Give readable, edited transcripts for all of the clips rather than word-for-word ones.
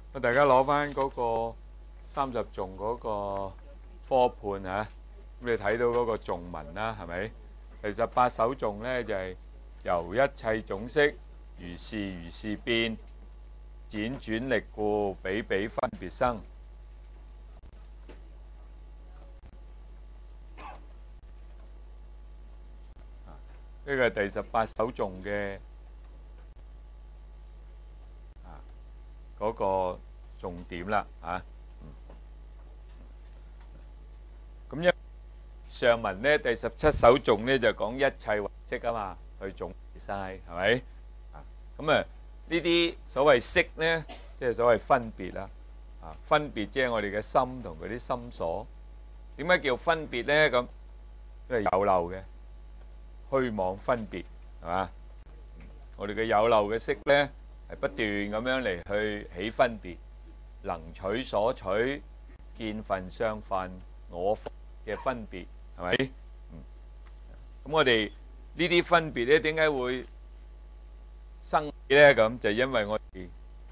大家攞翻嗰個30頌嗰個科判嚇，咁你睇到嗰個頌文啦，係咪？其實8首頌咧就係由一切種色，如是變，輾轉力故，比比分別生。呢個係第18首頌嘅嗰個重點啦嚇。咁一上文咧第17首頌咧就講一切唯識啊嘛，去總結晒係咪？咁啊呢啲所謂識咧，即係所謂分別啦。分別即係我哋嘅心同嗰啲心所。點解叫分別咧？咁因為有漏嘅虛妄分別係嘛？我哋嘅有漏嘅識咧係不斷咁樣嚟去起分別，能取所取，見分相分，我嘅分別係咪？咁我哋呢啲分別咧點解會生起咧？咁就因為我哋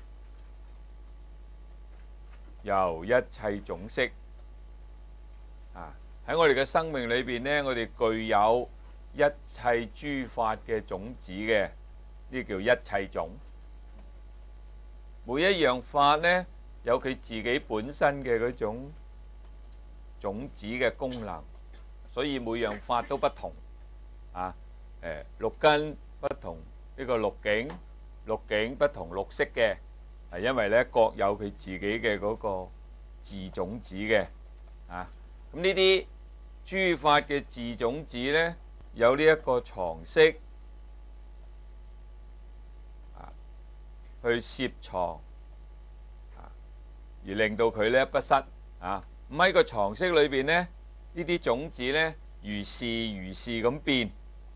由一切種色喺我哋嘅生命裏邊咧，我哋具有一切諸法嘅種子嘅，呢叫一切種。每一樣法咧有佢自己本身嘅嗰種種子嘅功能，所以每樣法都不同。六根不同呢個六境，六境不同六識嘅，係因為咧各有佢自己嘅嗰個自種子嘅。咁呢啲諸法嘅自種子咧，有呢一個藏識去攝藏而令到佢咧不失。咁喺個藏識裏邊咧，呢啲種子咧如是咁變，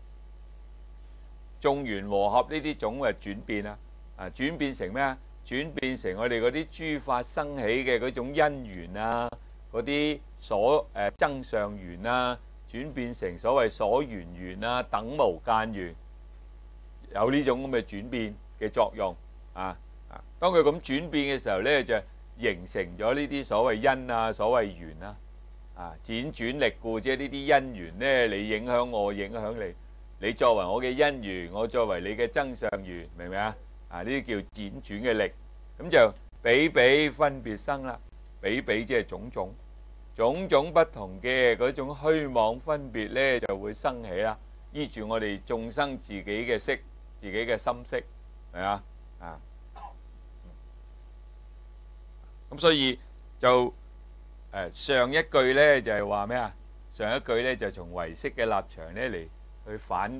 眾緣和合呢啲種嘅轉變啦。轉變成咩啊？轉變成我哋嗰啲諸法生起嘅嗰種因緣啊，嗰啲增上緣啊，轉變成所謂所緣緣啊，等無間緣，有呢種咁嘅轉變嘅作用。當佢咁轉變嘅時候咧，就形成咗呢啲所謂因啊，所謂緣啦。輾轉力故，即係呢啲因緣咧，你影響我，影響你，你作為我嘅因緣，我作為你嘅增上緣，明唔明啊？呢啲叫輾轉嘅力，咁就比比分別生啦。比比即係種種，種種不同嘅嗰種虛妄分別咧，就會生起啦。依住我哋眾生自己嘅識，自己嘅心識，係啊。咁所以就上一句咧就係話咩啊？上一句咧就從唯識嘅立場咧嚟去反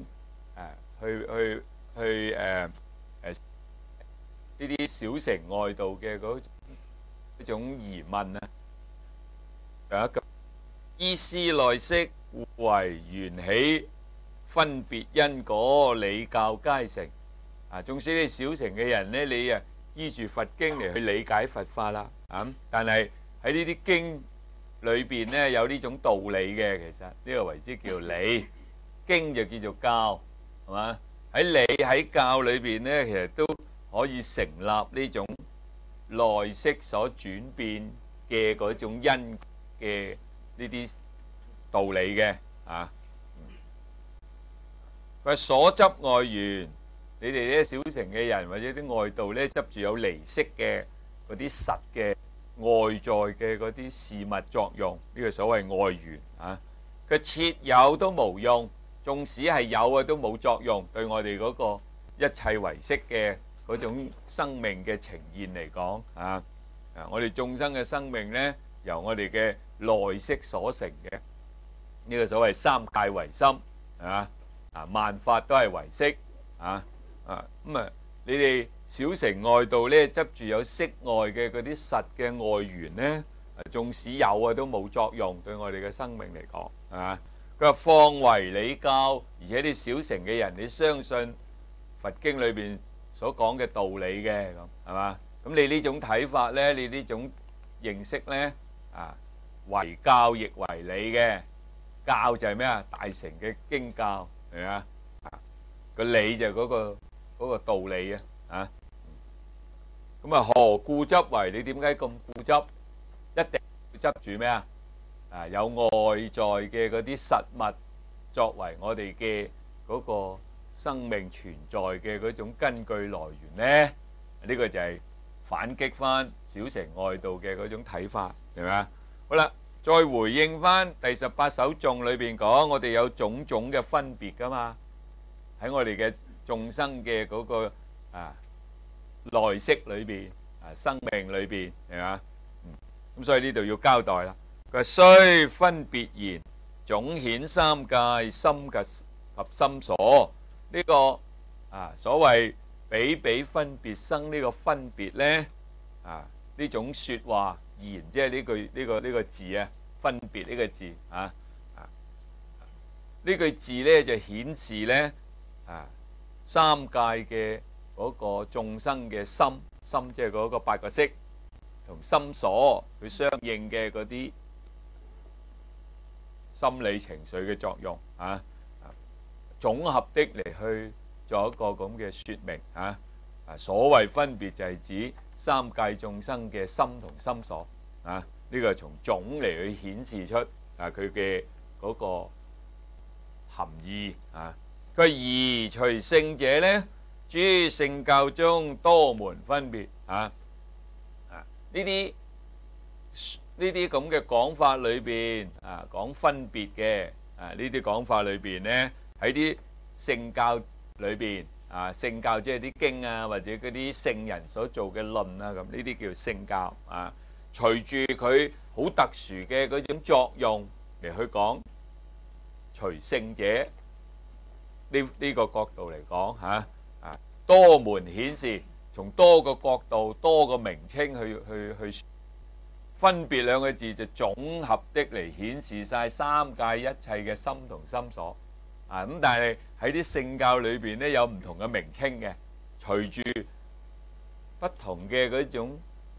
呢啲小乘外道嘅嗰種疑問啊。上一句依思內識，互為緣起，分別因果，理教皆成。縱使你小乘嘅人咧，你依住佛經嚟去理解佛法啦。但係喺呢啲經裏邊咧有呢種道理嘅，其實呢個為之叫理，經就叫做教，係嘛？喺理喺教裏邊咧，其實都可以成立呢種內識所轉變嘅嗰種因嘅呢啲道理嘅。佢所執外緣，你哋啲小乘嘅人或者啲外道咧，執住有離識嘅嗰啲實嘅外在嘅嗰啲事物作用，呢個所謂外緣。佢設有都無用，縱使係有啊都冇作用，對我哋嗰個一切唯識嘅嗰種生命嘅呈現嚟講，我哋眾生嘅生命咧，由我哋嘅內識所成嘅，呢個所謂三界唯心，係嘛？萬法都係唯識。你哋小乘外道咧，執住有色外嘅嗰啲實嘅外緣咧，縱使有啊都冇作用，對我哋嘅生命嚟講，係嘛？佢話況為理教，而且啲小乘嘅人，你相信佛經裏邊所講嘅道理嘅，咁係嘛？咁你呢種睇法咧，你呢種認識咧，為教亦為理嘅。教就係咩啊？大乘嘅經教，係咪啊？個理就係嗰個道理啊。 咁啊，何故執為？你點解咁固執？一定要執住咩啊？有外在嘅嗰啲實物作為我哋嘅嗰個生命存在嘅嗰種根據來源呢？呢個就係反擊翻小乘外道嘅嗰種睇法，係咪啊？好啦，再回應翻第18首頌裏邊講，我哋有種種嘅分別噶嘛，喺我哋嘅眾生嘅嗰個內息裏邊生命裏邊，係嘛？咁所以呢度要交代啦。佢話雖分別言，總顯三界心及心所。呢個所謂比比分別生呢個分別咧，呢種說話言，即係呢個字啊，分別呢個字呢句字咧就顯示咧三界嘅嗰個眾生嘅心，即係嗰個八個識同心所佢相應嘅嗰啲心理情緒嘅作用總合的嚟去做一個咁嘅說明所謂分別就係指三界眾生嘅心同心所呢個係從總嚟去顯示出佢嘅嗰個含義佢而隨聖者咧，諸聖教中多門分別呢啲咁嘅講法裏邊講分別嘅呢啲講法裏邊咧，喺啲聖教裏邊聖教即係啲經或者嗰啲聖人所做嘅論咁呢啲叫聖教隨住佢好特殊嘅嗰種作用嚟去講，隨聖者呢個角度嚟講多門顯示，從多個角度、多個名稱去分別兩個字，就總合的嚟顯示晒三界一切嘅心同心所咁但係喺啲聖教裏邊咧，有唔同嘅名稱嘅，隨住不同嘅嗰種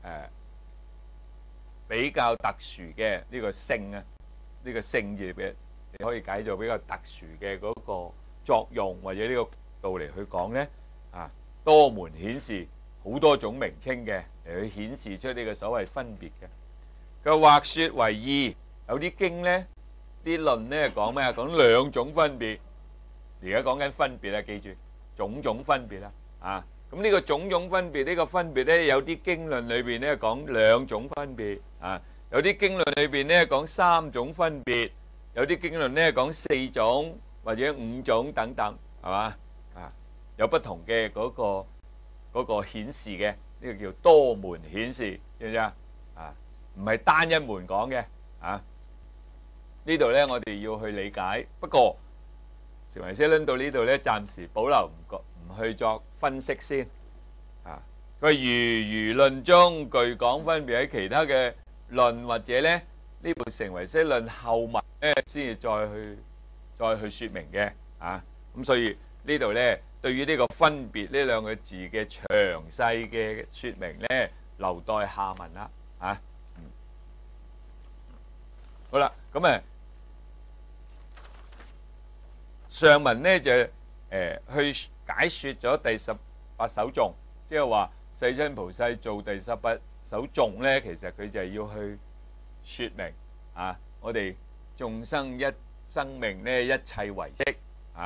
比較特殊嘅呢個聖呢個聖字嘅，你可以解做比較特殊嘅嗰個作用，或者呢個角度嚟去講咧多門顯示好多種名稱嘅嚟去顯示出呢個所謂分別嘅。佢或說為義，有啲經咧，啲論咧講咩講兩種分別。而家講緊分別記住種種分別咁呢個種種分別呢個分別咧，有啲經論裏邊咧講兩種分別有啲經論裏邊咧講三種分別，有啲經論咧講四種或者五種等等，係嘛有不同嘅嗰個顯示嘅，呢個叫多門顯示，知唔知唔係單一門講嘅呢度咧，我哋要去理解。不過成為師論到呢度咧，暫時保留唔去作分析先佢如論中具講分別，喺其他嘅論或者咧呢部成為師論後文咧先至再去說明嘅咁所以呢度咧對於呢個分別呢兩個字嘅詳細嘅說明咧，留待下文啦好啦，咁上文咧就去解說咗第18首頌，即係話世親菩薩做第18首頌咧，其實佢就係要去說明我哋眾生一生命咧一切唯識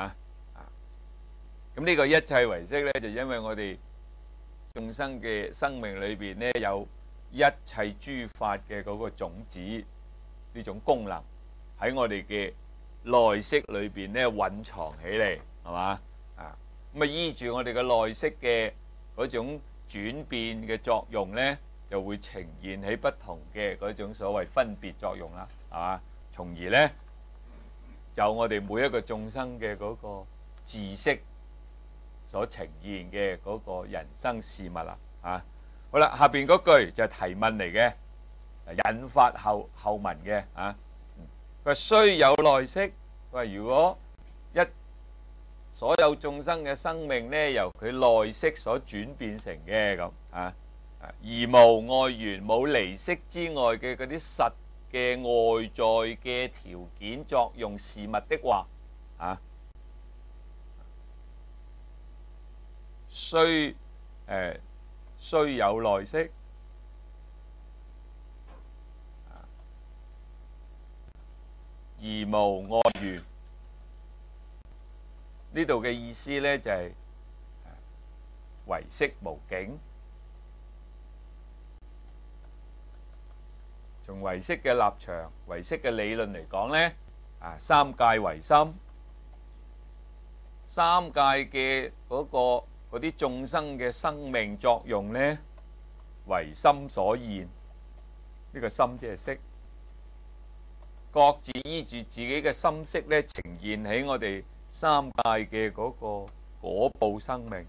咁呢個一切唯識咧，就因為我哋眾生嘅生命裏邊咧有一切諸法嘅嗰個種子呢種功能喺我哋嘅內識裏邊咧蘊藏起嚟，係嘛咁依住我哋嘅內識嘅嗰種轉變嘅作用咧，就會呈現喺不同嘅嗰種所謂分別作用啦，係嘛？從而咧就我哋每一個眾生嘅嗰個自識所呈現嘅嗰個人生事物啦好啦，下邊嗰句就係提問嚟嘅，引發後文嘅佢話雖有內識，佢話如果所有眾生嘅生命咧由佢內識所轉變成嘅咁而無外緣，冇離識之外嘅嗰啲實嘅外在嘅條件作用事物的話雖雖有內識，而無外緣。呢度嘅意思呢，就係唯識無境。從唯識嘅立場、唯識嘅理論嚟講呢，三界唯心，三界嘅嗰啲眾生嘅生命作用呢，唯心所現。呢個心即係識，各自依住自己嘅心識呢，呈現喺我哋三界嘅嗰個果報生命。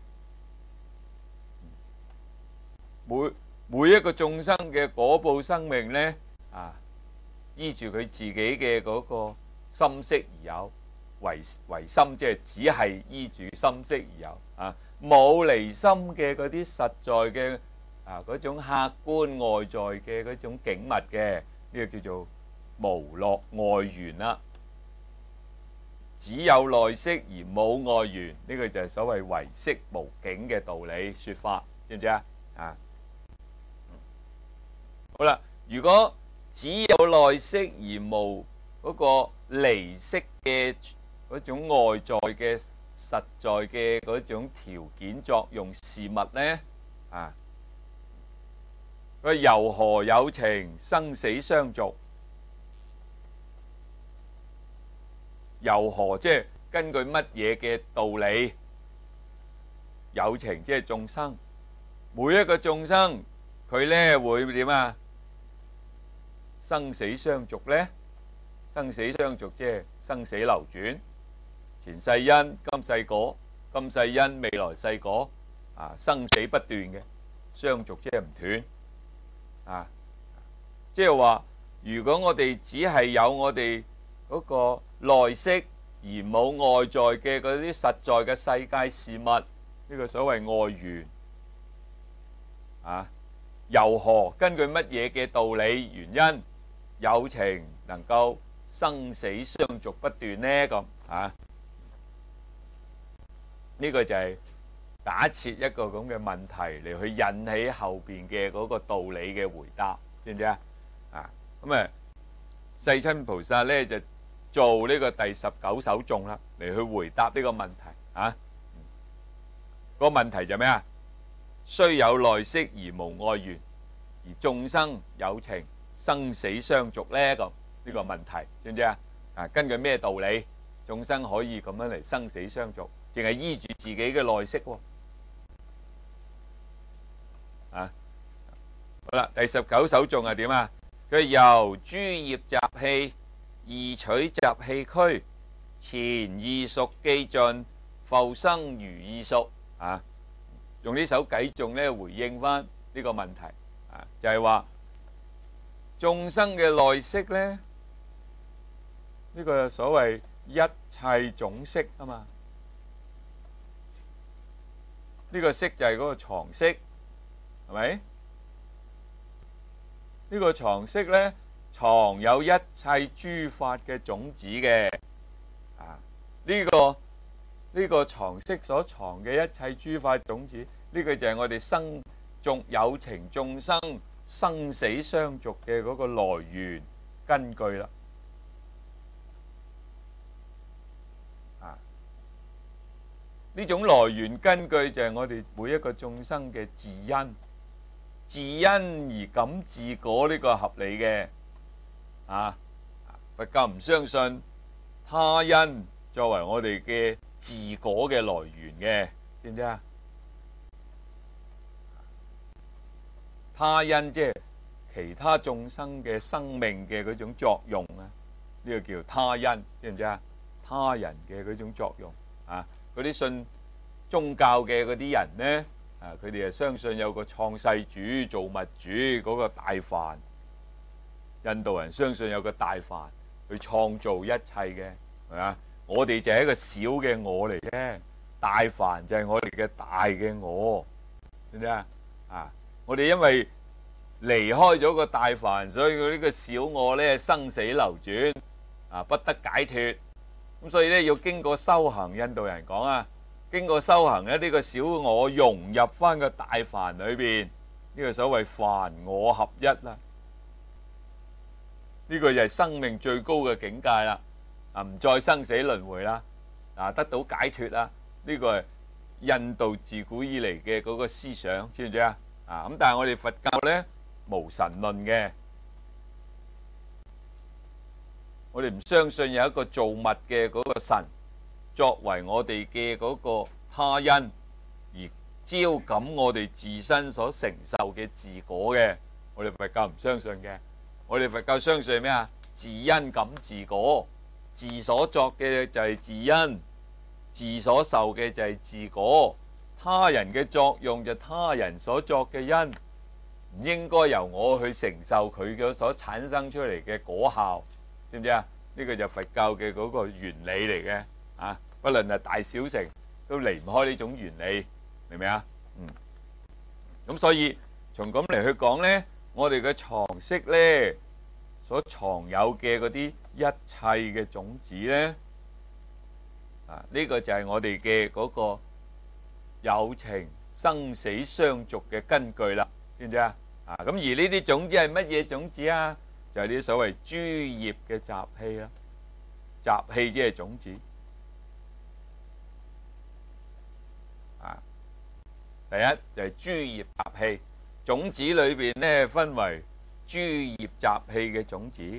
每一個眾生嘅果報生命呢，依住佢自己嘅嗰個心識而有，唯心即係只係依住心識而有，冇離心嘅嗰啲實在嘅嗰種客觀外在嘅嗰種景物嘅，呢個叫做無落外緣啦。只有內識而冇外緣，呢個就係所謂唯識無境嘅道理說法，知唔知啊？好啦，如果只有內識而無嗰個離識嘅嗰種外在嘅實在嘅嗰種條件作用事物呢，佢由何有情生死相續？由何即係根據乜嘢嘅道理？有情即係眾生，每一個眾生佢呢會點啊？生死相續呢？生死相續即係生死流轉，前世因今世果，今世因未來世果，生死不斷嘅，相續即係唔斷，即係話如果我哋只係有我哋嗰個內識而冇外在嘅嗰啲實在嘅世界事物，呢個所謂外緣，由何根據乜嘢嘅道理原因有情能夠生死相續不斷呢？咁呢個就係假設一個咁嘅問題嚟去引起後邊嘅嗰個道理嘅回答，知唔知啊？咁世親菩薩呢就做呢個第19首頌啦，嚟去回答呢個問題。個問題就咩啊？雖有內識而無外緣，而眾生有情生死相續呢？咁呢個問題知唔知啊？根據咩道理眾生可以咁樣嚟生死相續？淨係依住自己嘅內識喎。好啦，第19首頌係點啊？佢由諸業習氣而取習氣區，前意熟既盡，復生如意熟。用呢首偈頌咧回應翻呢個問題，就係話眾生嘅內識咧，呢個所謂一切總識啊嘛。呢個識就係嗰個藏識，係咪？呢個藏識呢，藏有一切諸法嘅種子嘅。呢個藏識所藏嘅一切諸法種子，呢個就係我哋有情眾生生死相續嘅嗰個來源根據啦。呢種來源根據就係我哋每一個眾生嘅自因，自因而感自果，呢個合理嘅。佛教唔相信他因作為我哋嘅自果嘅來源嘅，知唔知啊？他因即係其他眾生嘅生命嘅嗰種作用啊，呢個叫他因，知唔知啊？他人嘅嗰種作用嗰啲信宗教嘅嗰啲人呢，佢哋係相信有個創世主、造物主嗰個大梵。印度人相信有個大梵去創造一切嘅，係嘛？我哋就係一個小嘅我嚟啫，大梵就係我哋嘅大嘅我，知唔知啊？我哋因為離開咗個大梵，所以佢呢個小我呢生死流轉，不得解脫。咁所以呢要經過修行，印度人講經過修行咧，呢個小我融入翻個大梵裏邊，呢個所謂梵我合一啦。呢個就係生命最高嘅境界啦，唔再生死輪迴啦，得到解脫啦。呢個係印度自古以嚟嘅嗰個思想，知唔知啊？咁但係我哋佛教咧無神論嘅，我哋唔相信有一個造物嘅嗰個神作為我哋嘅嗰個他因而招感我哋自身所承受嘅自果嘅，我哋佛教唔相信嘅。我哋佛教相信咩啊？自因感自果，自所作嘅就係自因，自所受嘅就係自果，他人嘅作用就他人所作嘅因，唔應該由我去承受佢嘅所產生出嚟嘅果效，知唔知啊？呢個就佛教嘅嗰個原理嚟嘅，不論係大小乘都離唔開呢種原理，明唔明啊？咁所以從咁嚟去講呢，我哋嘅常識呢，所藏有嘅嗰啲一切嘅種子呢，呢個就係我哋嘅嗰個有情生死相續嘅根據啦，知唔知啊？咁而呢啲種子係乜嘢種子啊？就係呢啲所謂諸業嘅習氣啦，習氣即係種子。第一就係諸業習氣，種子裏邊呢分為諸業習氣嘅種子。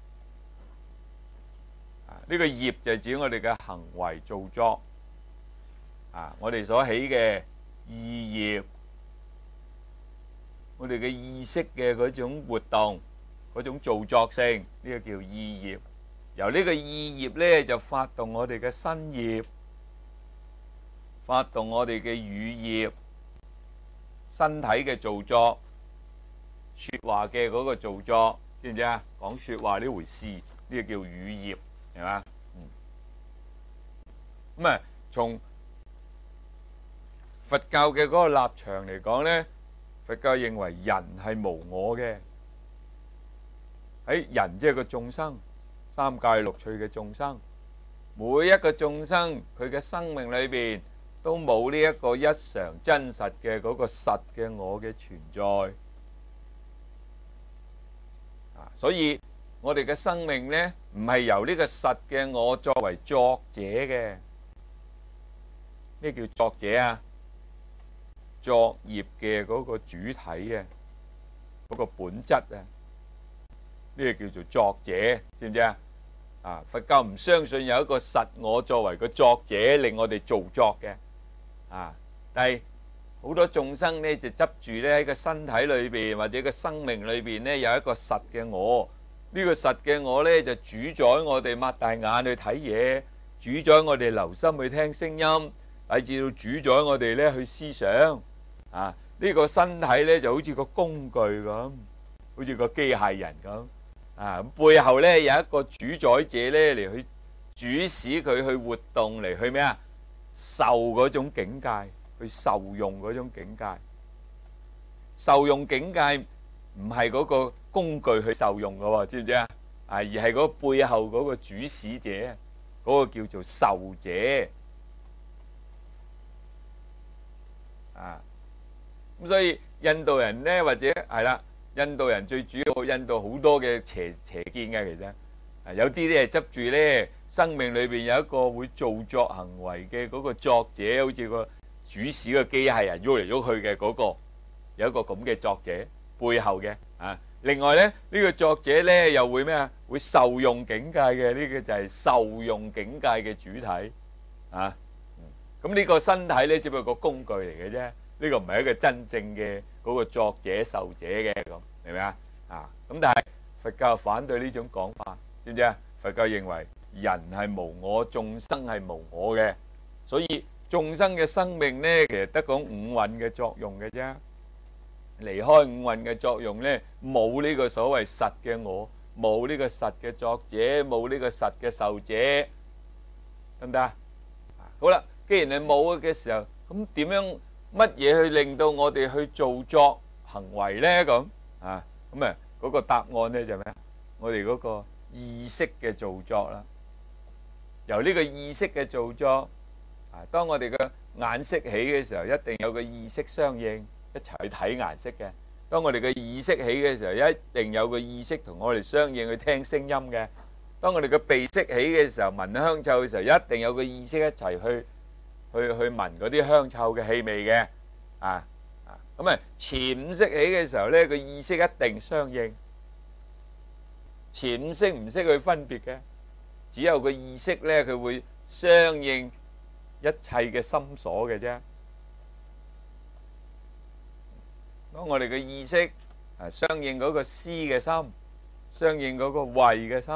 呢個業就係指我哋嘅行為造作，我哋所起嘅意業，我哋嘅意識嘅嗰種活動，嗰種造作性，呢個叫意業。由呢個意業呢，就發動我哋嘅身業，發動我哋嘅語業，身體嘅造作，說話嘅嗰個造作，知唔知啊？講說話呢回事，呢個叫語業，係嘛？咁從佛教嘅嗰個立場嚟講呢，佛教認為人係無我嘅，喺人即係個眾生，三界六趣嘅眾生，每一個眾生佢嘅生命裏邊都冇呢一個一常真實嘅嗰個實嘅我嘅存在，所以我哋嘅生命呢，唔係由呢個實嘅我作為作者嘅。咩叫作者啊？作業嘅嗰個主體嘅嗰個本質啊，呢個叫做作者，知唔知啊？佛教唔相信有一個實我作為個作者令我哋造作嘅，但係好多眾生呢就執住呢喺個身體裏邊或者個生命裏邊呢有一個實嘅我，呢個實嘅我呢就主宰我哋擘大眼去睇嘢，主宰我哋留心去聽聲音，乃至到主宰我哋呢去思想。呢個身體呢就好似個工具咁，好似個機械人咁，背後呢有一個主宰者呢嚟去主使佢去活動，嚟去咩啊？受嗰種境界，去受用嗰種境界。受用境界唔係嗰個工具去受用噶，知唔知啊？而係嗰背後嗰個主使者，嗰個叫做受者。咁所以印度人呢，或者係啦，印度人最主要，印度好多嘅邪見嘅，其實有啲咧係執住呢生命裏邊有一個會造作行為嘅嗰個作者，好似個主使個機械人喐嚟喐去嘅嗰個，有一個咁嘅作者背後嘅。另外呢，呢個作者呢又會咩啊？會受用境界嘅，呢個就係受用境界嘅主體。咁呢個身體呢，只不過個工具嚟嘅啫。呢個唔係一個真正嘅嗰個作者受者嘅，咁明唔明啊？咁但係佛教反對呢種講法，知唔知啊？佛教認為人係無我，眾生係無我嘅，所以眾生嘅生命呢，其實得講五蘊嘅作用嘅啫。離開五蘊嘅作用呢，冇呢個所謂實嘅我，冇呢個實嘅作者，冇呢個實嘅受者，得唔得啊？好啦，既然係冇嘅時候，咁點樣？乜嘢去令到我哋去造作行為呢？咁嗰個答案呢就係咩？我哋嗰個意識嘅造作啦。由呢個意識嘅造作，當我哋嘅眼色起嘅時候，一定有個意識相應，一齊去睇顏色嘅。當我哋嘅意識起嘅時候，一定有個意識同我哋相應去聽聲音嘅。當我哋嘅鼻識起嘅時候，聞香臭嘅時候，一定有個意識一齊去聞嗰啲香臭嘅氣味嘅。咁啊，前五識起嘅時候呢，個意識一定相應。前五識唔識去分別嘅，只有個意識呢，佢會相應一切嘅心所嘅啫。當我哋嘅意識相應嗰個思嘅心，相應嗰個慧嘅心，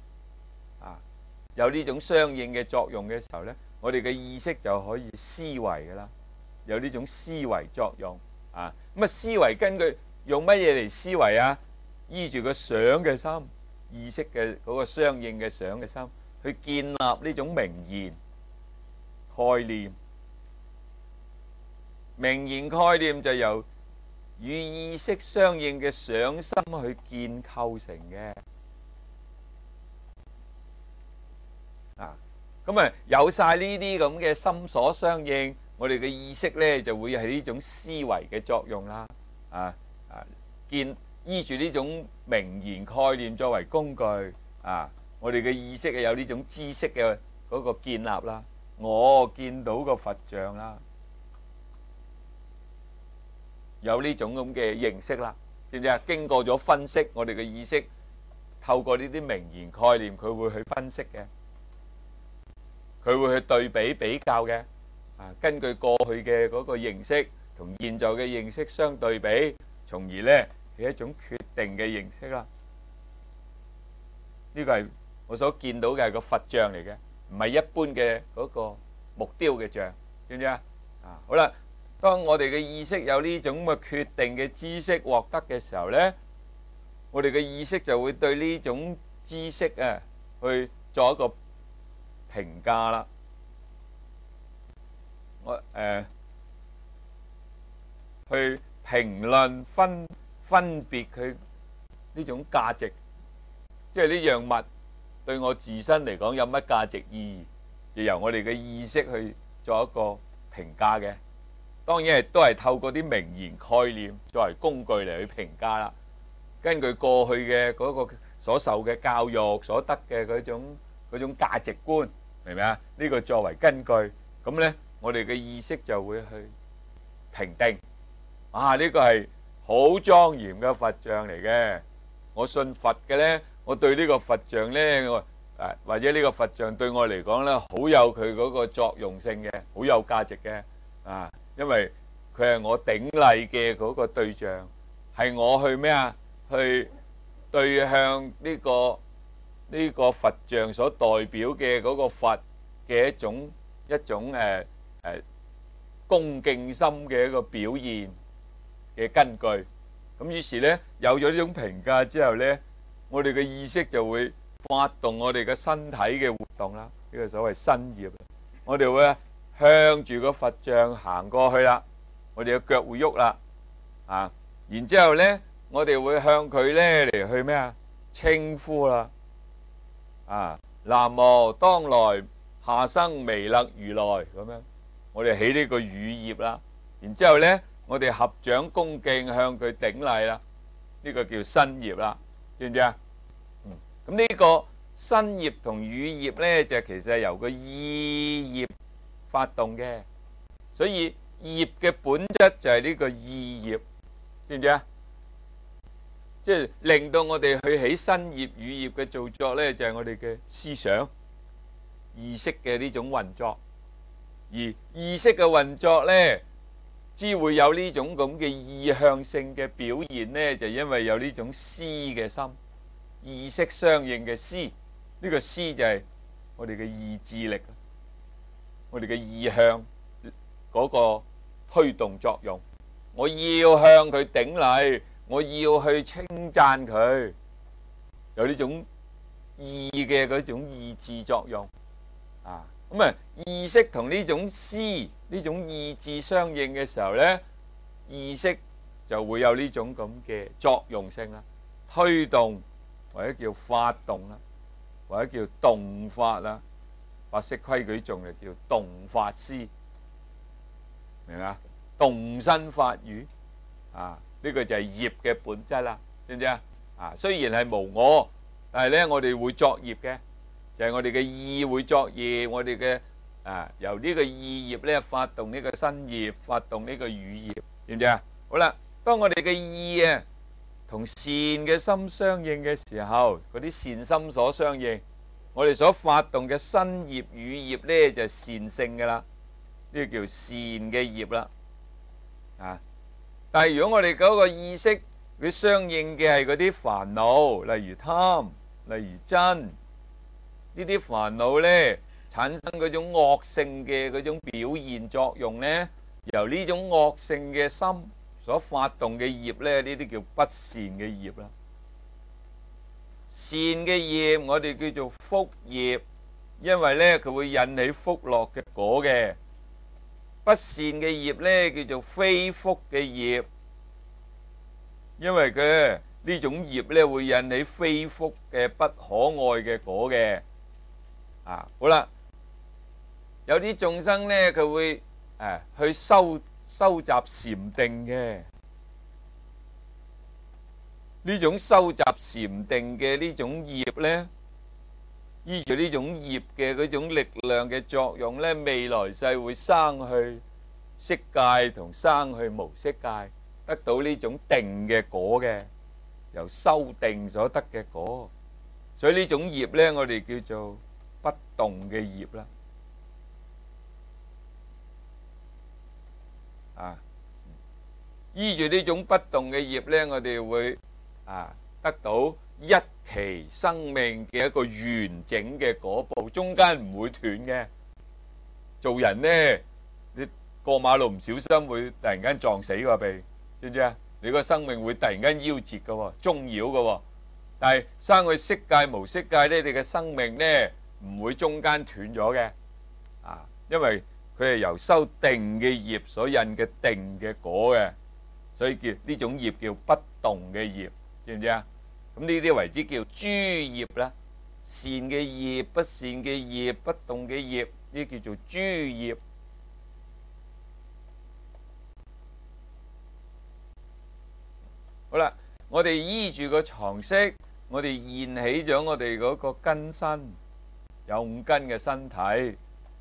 有呢種相應嘅作用嘅時候呢，我哋嘅意識就可以思維噶啦，有呢種思維作用。咁思維根據用乜嘢嚟思維啊？依住個想嘅心，意識嘅嗰個相應嘅想嘅心，去建立呢種名言概念。名言概念就由與意識相應嘅想心去建構成嘅。咁有晒呢啲咁嘅心所相應，我哋嘅意識呢就會係呢種思維嘅作用啦。依住呢種名言概念作為工具，我哋嘅意識有呢種知識嘅嗰個建立啦。我見到個佛像啦，有呢種咁嘅認識啦，知唔知啊？經過咗分析，我哋嘅意識透過呢啲名言概念，佢會去分析嘅。佢會去對比比較嘅，根據過去嘅嗰個認識同現在嘅認識相對比，從而呢係一種決定嘅認識啦。呢個係我所見到嘅係個佛像嚟嘅，唔係一般嘅嗰個木雕嘅像，知唔知啊？好啦，當我哋嘅意識有呢種咁嘅決定嘅知識獲得嘅時候呢，我哋嘅意識就會對呢種知識去做一個評價啦。我去評論分別佢呢種價值，即係呢樣物對我自身嚟講有乜價值意義，就由我哋嘅意識去做一個評價嘅。當然都係透過啲名言概念作為工具嚟去評價啦。根據過去嘅嗰個所受嘅教育所得嘅嗰種價值觀，明唔明啊？呢個作為根據，咁呢我哋嘅意識就會去評定，呢個係好莊嚴嘅佛像嚟嘅。我信佛嘅呢，我對呢個佛像呢，或者呢個佛像對我嚟講呢，好有佢嗰個作用性嘅，好有價值嘅。因為佢係我頂禮嘅嗰個對象，係我去咩啊？去對向呢個佛像所代表嘅嗰個佛嘅一種恭敬心嘅一個表現嘅根據。咁於是呢，有咗呢種評價之後呢，我哋嘅意識就會發動我哋嘅身體嘅活動啦。呢個所謂身業，我哋會向住個佛像行過去啦，我哋嘅腳會喐啦，然之後呢，我哋會向佢呢嚟去咩啊？稱呼啦，南無當來下生彌勒如來咁樣，我哋起呢個語業啦。然之後呢，我哋合掌恭敬向佢頂禮啦，呢個叫身業啦，知唔知啊？咁呢個身業同語業呢，就其實係由個意業發動嘅，所以業嘅本質就係呢個意業，知唔知啊？即係令到我哋去起身業語業嘅造作呢，就係我哋嘅思想意識嘅呢種運作。而意識嘅運作呢，只會有呢種咁嘅意向性嘅表現呢，就因為有呢種思嘅心，意識相應嘅思。呢個思就係我哋嘅意志力，我哋嘅意向嗰個推動作用。我要向佢頂禮，我要去稱讚佢，有呢種意嘅嗰種意志作用。咁意識同呢種思呢種意志相應嘅時候呢，意識就會有呢種咁嘅作用性啦，推動或者叫發動啦，或者叫動發啦。法式規矩仲係叫動發思。 明嘛？動身發語啊，呢個就係業嘅本質啦，知唔知啊？啊，雖然係無我，但係咧我哋會作業嘅，就係我哋嘅意會作業，我哋嘅由呢個意業咧發動呢個身業，發動呢個語業，知唔知啊？好啦，當我哋嘅意同善嘅心相應嘅時候，嗰啲善心所相應，我哋所發動嘅身業語業咧就係善性噶啦，呢個叫善嘅業啦。但係如果我哋嗰個意識佢相應嘅係嗰啲煩惱，例如貪，例如瞋，呢啲煩惱咧產生嗰種惡性嘅嗰種表現作用咧，由呢種惡性嘅心所發動嘅業咧，呢啲叫不善嘅業啦。善嘅業我哋叫做福業，因為咧佢會引起福樂嘅果嘅。不善嘅業咧叫做非福嘅業，因為佢呢種業咧會引起非福嘅不可愛嘅果嘅。好啦，有啲眾生咧佢會去收集禪定嘅，呢種收集禪定嘅呢種業咧，依住呢種業嘅嗰種力量嘅作用咧，未來世會生去色界同生去無色界，得到呢種定嘅果嘅，由修定所得嘅果。所以呢種業咧，我哋叫做不動嘅業啦。依住呢種不動嘅業咧，我哋會得到一期生命嘅一個完整嘅果報，中間唔會斷嘅。做人呢，你過馬路唔小心會突然間撞死個鼻，知唔知啊？你個生命會突然間夭折嘅，終擾嘅。但係生去色界無色界呢，你嘅生命呢唔會中間斷咗嘅。因為佢係由修定嘅業所引嘅定嘅果嘅，所以叫呢種業叫不動嘅業，知唔知啊？咁呢啲為之叫諸業啦，善嘅業、不善嘅業、不動嘅業，呢叫做諸業。好啦，我哋依住個常識，我哋現起咗我哋嗰個根身，有五根嘅身體。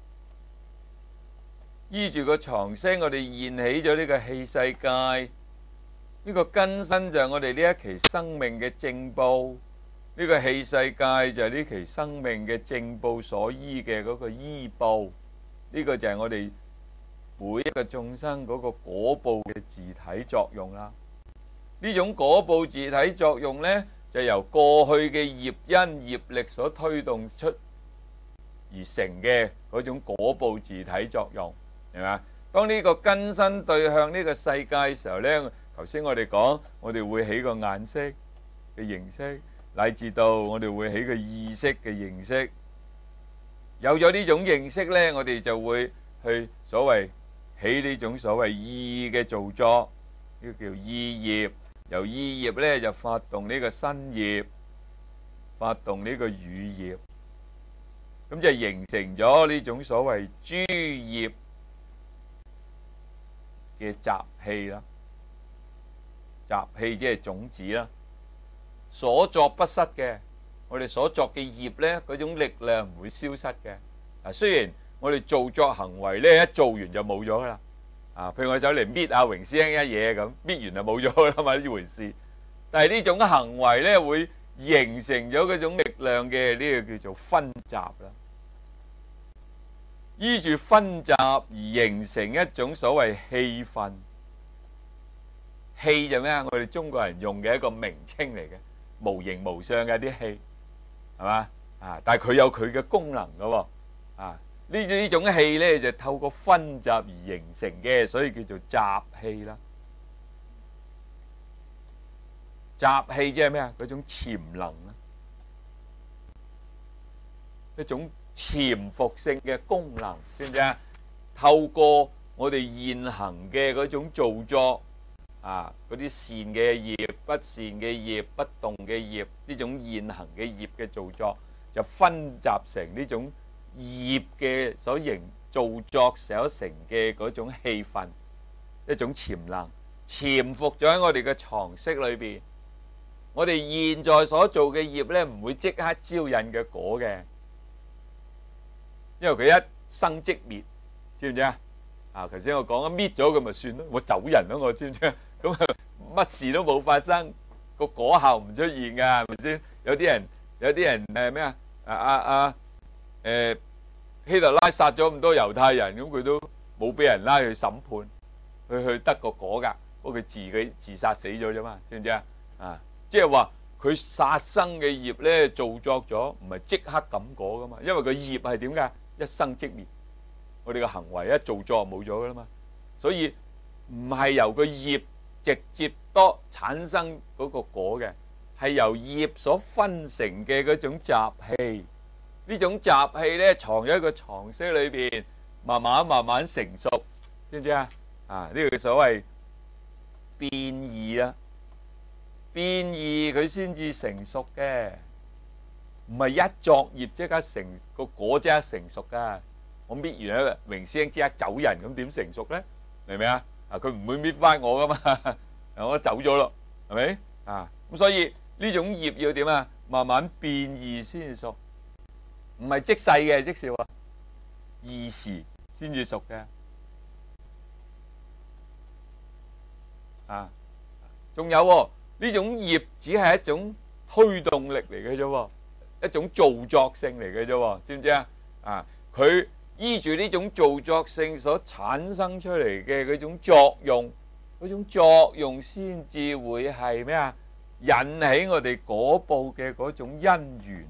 依住個常識，我哋現起咗呢個器世界。呢個根身就係我哋呢一期生命嘅正報，呢個器世界就係呢期生命嘅正報所依嘅嗰個依報，呢個就係我哋每一個眾生嗰個果報嘅自體作用啦。呢種果報自體作用呢，就由過去嘅業因業力所推動出而成嘅嗰種果報自體作用，係嘛？當呢個根身對向呢個世界嘅時候呢，頭先我哋講，我哋會起個眼識嘅形式，乃至到我哋會起個意識嘅形式。有咗呢種認識呢，我哋就會去所謂起呢種所謂意嘅造作，呢個叫意業。由意業呢，就發動呢個身業，發動呢個語業，咁就形成咗呢種所謂諸業嘅習氣啦。習氣即係種子啦，所作不失嘅。我哋所作嘅業呢，嗰種力量唔會消失嘅。雖然我哋做作行為呢，一做完就冇咗啦。譬如我走嚟搣阿榮師兄一嘢咁，搣完就冇咗啦嘛，呢回事。但係呢種行為呢，會形成咗嗰種力量嘅，呢個叫做分集啦。依住分集而形成一種所謂氣氛。氣就咩啊？我哋中國人用嘅一個名稱嚟嘅，無形無相嘅啲氣，係嘛？但係佢有佢嘅功能噶喎。呢種氣咧就透過分集而形成嘅，所以叫做集氣啦。集氣即係咩啊？嗰種潛能啦，一種潛伏性嘅功能，知唔知啊？透過我哋現行嘅嗰種造作。嗰啲善嘅業、不善嘅業、不動嘅業，呢種現行嘅業嘅造作，就分集成呢種業嘅所形造作所成嘅嗰種氣氛，一種潛能，潛伏咗喺我哋嘅床隙裏邊。我哋現在所做嘅業呢，唔會即刻招引嘅果嘅，因為佢一生即滅，知唔知啊？頭先我講搣咗佢咪算咯，我走人咯，我知唔知啊？咁乜事都冇發生，個果效唔出現噶，係咪先？有啲人咩啊？希特拉殺咗咁多猶太人，咁佢都冇俾人拉去審判，去得個果噶，不過佢自殺死咗啫嘛，知唔知啊？即係話佢殺生嘅業咧，造作咗，唔係即刻感果噶嘛，因為個業係點噶？一生即滅，我哋嘅行為一造作冇咗噶啦嘛，所以唔係由個業直接多產生嗰個果嘅，係由業所分成嘅嗰種習氣。呢種習氣咧，藏咗喺個床隙裏邊，慢慢成熟，知唔知啊？呢個所謂變異啊，變異佢先至成熟嘅，唔係一作業即刻成個果即刻成熟噶。我搣完一榮師兄即刻走人，咁點成熟咧？明唔明啊？佢唔會搣翻我噶嘛，我走咗咯，係咪？咁所以呢種業要點啊？慢慢變異先至熟。唔係即逝嘅，即是話二時先至熟嘅。仲有呢種業只係一種推動力嚟嘅啫，一種造作性嚟嘅啫，知唔知啊？佢依住呢種造作性所產生出嚟嘅嗰種作用，嗰種作用先至會係咩啊？引起我哋果報嘅嗰種因緣。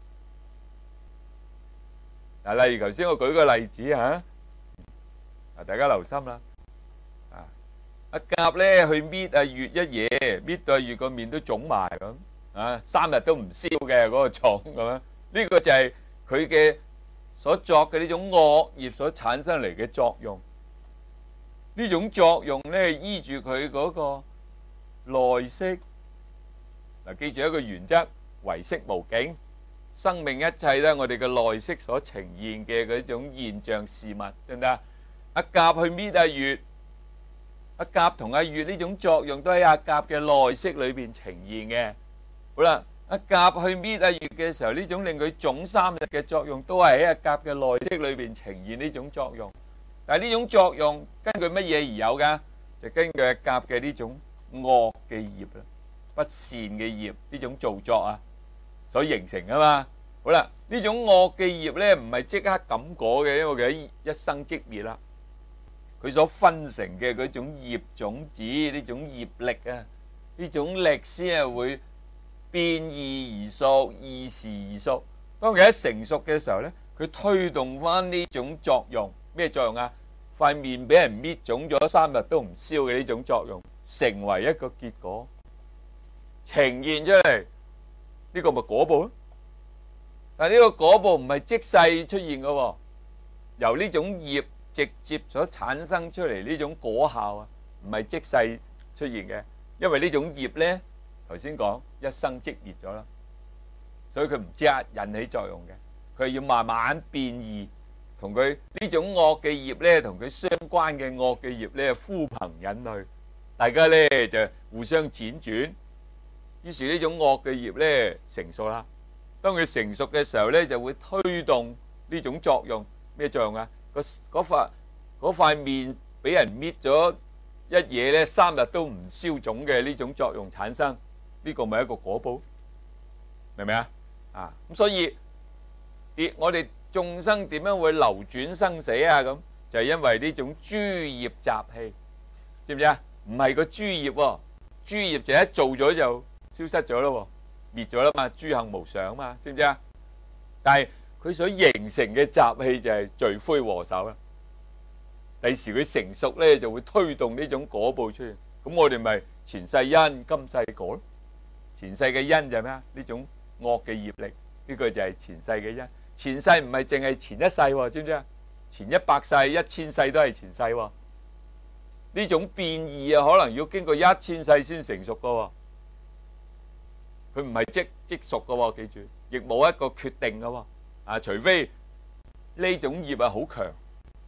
例如頭先我舉個例子大家留心啦。阿甲咧去搣阿月一嘢，搣到阿月個面都腫埋咁，3日都唔消嘅嗰個腫咁樣。呢個就係佢嘅所作嘅呢種惡業所產生嚟嘅作用。呢種作用咧依住佢嗰個內息。記住一個原則，唯識無境。生命一切咧，我哋嘅內息所呈現嘅嗰種現象事物，得唔得？阿甲去搣阿月，阿甲同阿月呢種作用都喺阿甲嘅內息裏邊呈現嘅。好啦，阿甲去搣阿月嘅時候，呢種令佢腫3日嘅作用，都係喺阿甲嘅內息裏邊呈現呢種作用。但係呢種作用根據乜嘢而有噶？就根據阿甲嘅呢種惡嘅業啦，不善嘅業，呢種造作所形成啊嘛。好啦，呢種惡嘅業咧，唔係即刻感果嘅，因為佢一生即滅啦。佢所分成嘅嗰種業種子，呢種業力呢種力先係會變異而熟，異時而熟。當佢一成熟嘅時候咧，佢推動翻呢種作用，咩作用啊？塊面俾人搣腫咗3日都唔消嘅呢種作用，成為一個結果呈現出嚟。呢個咪果報咯，但係呢個果報唔係即世出現嘅，由呢種業直接所產生出嚟呢種果效唔係即世出現嘅，因為呢種業咧，頭先講一生即滅咗啦，所以佢唔即刻引起作用嘅，佢係要慢慢變異，同佢呢種惡嘅業咧，同佢相關嘅惡嘅業咧，呼朋引類，大家咧就互相輾轉。於是呢種惡嘅業咧成熟啦，當佢成熟嘅時候咧，就會推動呢種作用。咩作用啊？嗰塊面俾人搣咗一嘢咧，3日都唔消腫嘅呢種作用產生，呢個咪一個果報，明唔明啊？咁所以我哋眾生點樣會流轉生死啊？咁就係因為呢種諸業習氣，知唔知啊？唔係個諸業喎，諸業就一做咗就消失咗咯，滅咗啦嘛，諸行無常嘛，知唔知啊？但係佢所形成嘅習氣就係罪魁禍首啦。第時佢成熟咧，就會推動呢種果報出現。咁我哋咪前世因，今世果咯。前世嘅因就係咩啊？呢種惡嘅業力，呢個就係前世嘅因。前世唔係淨係前一世，知唔知啊？前100世、1000世都係前世。呢種變異可能要經過1000世先成熟噶。佢唔係即熟嘅，記住，亦冇一個決定嘅。除非呢種業好強，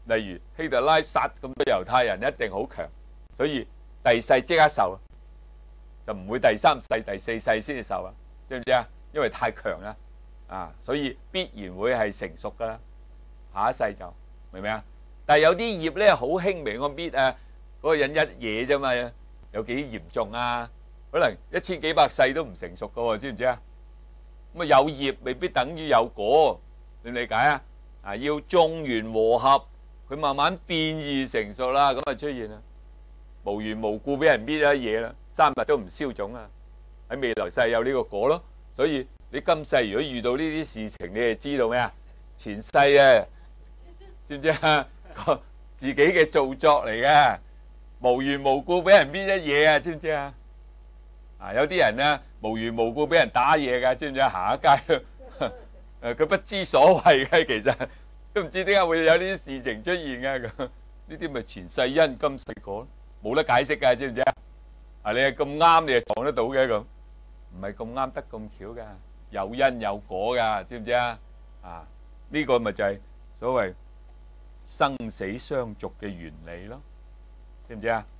例如希特拉殺咁多猶太人，一定好強，所以第世即刻受，就唔會第三世、第四世先至受啊，知唔知啊？因為太強啦，所以必然會係成熟噶啦，下一世就明唔明啊？但係有啲葉咧好輕微，我搣啊嗰個人一嘢啫嘛，有幾嚴重啊？可能1000幾百世都唔成熟噶喎，知唔知啊？咁啊有葉未必等於有果，你理解啊？要種完和合，佢慢慢變異成熟啦，咁啊出現啦，無緣無故俾人搣咗嘢啦，3日都唔消種啊！喺未來世有呢個果咯，所以你今世如果遇到呢啲事情，你係知道咩啊？前世啊，知唔知啊？自己嘅造作嚟嘅，無緣無故俾人搣咗嘢啊，知唔知啊？有啲人咧無緣無故俾人打嘢㗎，知唔知啊？行下街佢不知所謂嘅，其實都唔知點解會有呢啲事情出現嘅。呢啲咪前世因今世果，冇得解釋㗎，知唔知啊？你係咁啱，你係撞得到嘅咁，唔係咁啱得咁巧㗎，有因有果㗎，知唔知啊？呢個咪就係所謂生死相續嘅原理咯，知唔知啊？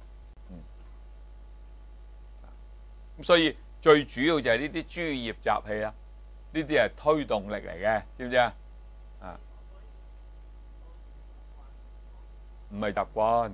咁所以最主要就係呢啲諸業習氣啦。呢啲係推動力嚟嘅，知唔知啊？唔係習慣，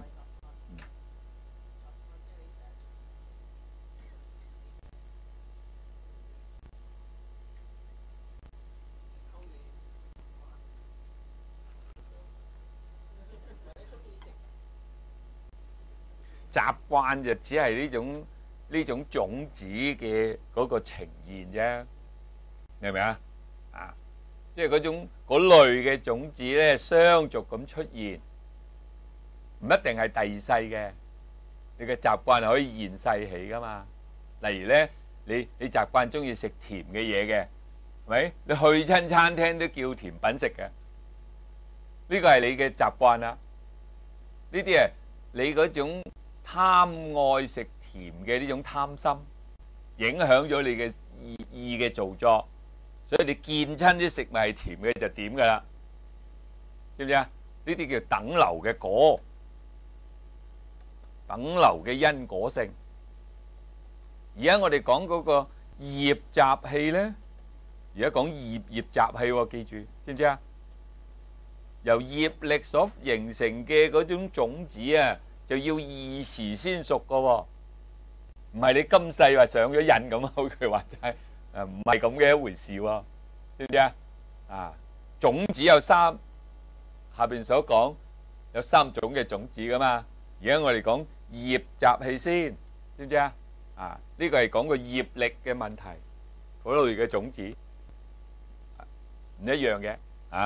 習慣就只係呢種種子嘅嗰個呈現啫。明唔明啊？即係嗰類嘅種子咧，相續咁出現，唔一定係第二世嘅。你嘅習慣係可以現世起噶嘛？例如咧，你習慣中意食甜嘅嘢嘅，係咪？你去親餐廳都叫甜品食嘅，呢個係你嘅習慣啦。呢啲係你嗰種貪愛食甜嘅呢種貪心，影響咗你嘅意嘅造作。所以你見親啲食物係甜嘅就點噶啦，知唔知啊？呢啲叫等流嘅果，等流嘅因果性。而家我哋講嗰個業習氣咧，而家講業習氣喎，記住，知唔知啊？由業力所形成嘅嗰種種子啊，就要二時先熟噶喎，唔係你今世話上咗癮咁啊，好句話齋。唔係咁嘅一回事喎，知唔知啊？種子有3，下邊所講有3種嘅種子噶嘛。而家我哋講業習氣先，知唔知啊？呢個係講個業力嘅問題，嗰類嘅種子唔一樣嘅。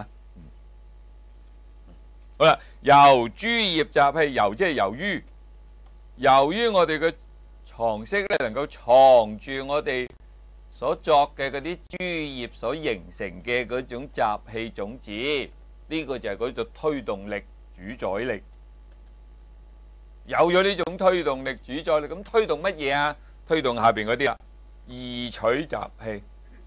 好啦，由諸業習氣，由即係由於我哋嘅藏識咧，能夠藏住我哋所作嘅嗰啲諸業所形成嘅嗰種習氣種子，呢個就係嗰種推動力、主宰力。有咗呢種推動力、主宰力，咁推動乜嘢啊？推動下邊嗰啲啦，異取習氣。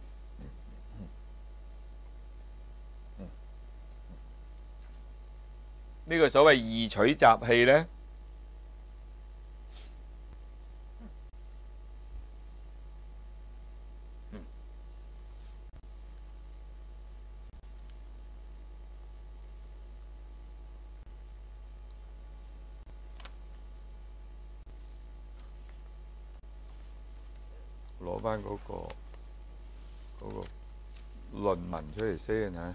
呢個所謂異取習氣呢，攞翻嗰個論文出嚟先嚇。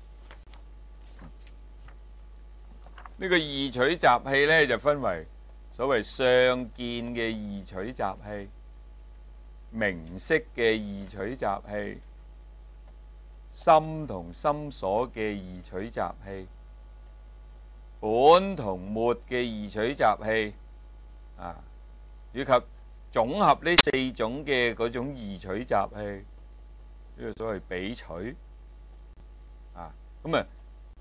呢個異取習氣呢，就分為所謂相見嘅異取習氣、名色嘅異取習氣、心同心所嘅異取習氣、本同末嘅異取習氣，以及總合呢4種嘅嗰種異取習氣，呢個所謂比取。咁啊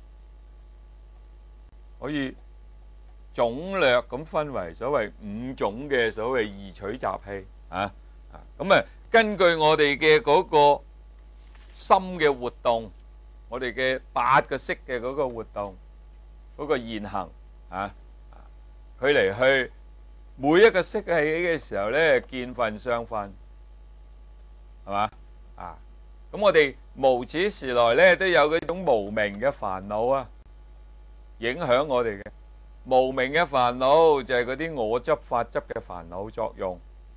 可以總略咁分為所謂5種嘅所謂異取習氣。咁啊根據我哋嘅嗰個心嘅活動，我哋嘅8個識嘅嗰個活動，嗰嗰個現行啊，佢嚟去每一個識起嘅時候咧，見分相分，係嘛啊？咁我哋無始時來咧都有嗰種無明嘅煩惱啊，影響我哋嘅無明嘅煩惱就係嗰啲我執法執嘅煩惱作用。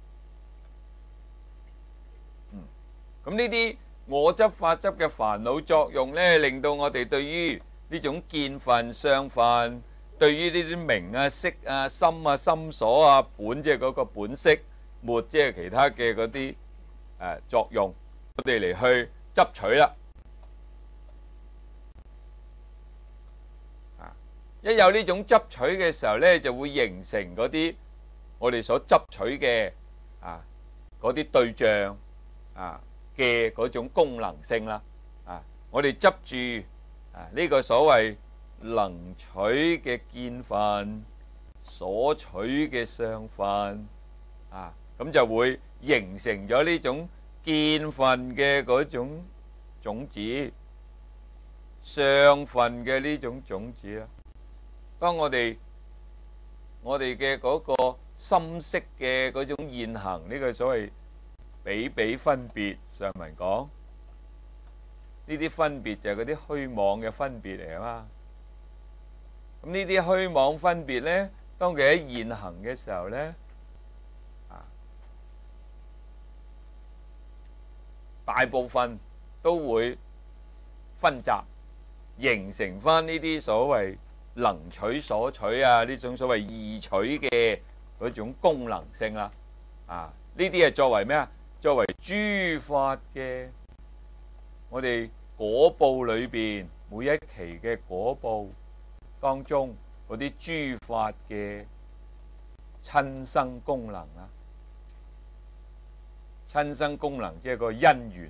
咁呢啲我執法執嘅煩惱作用咧，令到我哋對於呢種見分相分，對於呢啲名啊、色啊、心啊、心所啊、本即係嗰個本色，末即係其他嘅嗰啲作用，我哋嚟去執取啦。一有呢種執取嘅時候咧，就會形成嗰啲我哋所執取嘅嗰啲對象嘅嗰種功能性啦。我哋執住呢個所謂能取嘅見分，所取嘅相分，咁就會形成咗呢種見分嘅嗰種種子，相分嘅呢種種子啦。當我哋嘅嗰個心識嘅嗰種現行，呢個所謂比比分別，上文講呢啲分別就係嗰啲虛妄嘅分別嚟啊嘛。咁呢啲虛妄分別呢，當佢喺現行嘅時候呢，大部分都會分集，形成翻呢啲所謂能取所取呢種所謂異取嘅嗰種功能性啦。呢啲係作為咩啊？作為諸法嘅我哋果報裏邊每一期嘅果報當中嗰啲諸法嘅親生功能啦。親生功能即係個因緣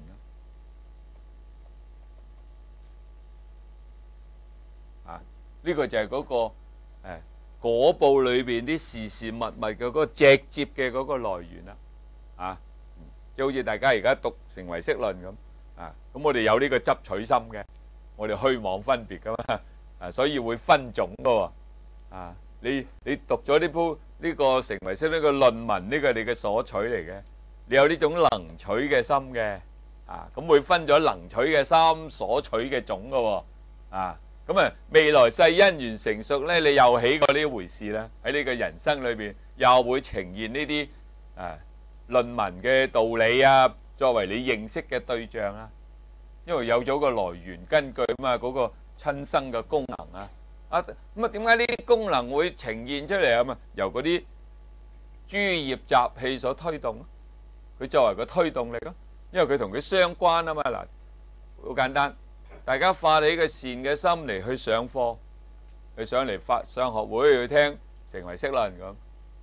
呢個就係嗰個果報裏邊啲事事物物嘅嗰個直接嘅嗰個來源啦。即係好似大家而家讀成唯識論咁咁我哋有呢個執取心嘅，我哋虛妄分別噶嘛，所以會分種噶喎。你讀咗呢個成唯識呢個論文，呢個係你嘅所取嚟嘅，你有呢種能取嘅心嘅，咁會分咗能取嘅心、所取嘅種噶喎。咁未來世因緣成熟咧，你又起過呢回事啦。喺呢個人生裏邊，又會呈現呢啲論文嘅道理作為你認識嘅對象啊。因為有咗個來源根據嘛，嗰個親生嘅功能咁點解呢啲功能會呈現出嚟啊？由嗰啲諸業習氣所推動，佢作為個推動力咯。因為佢同佢相關啊嘛。嗱，好簡單。大家發起個善嘅心嚟去上課，去上嚟上學會去聽成唯識論咁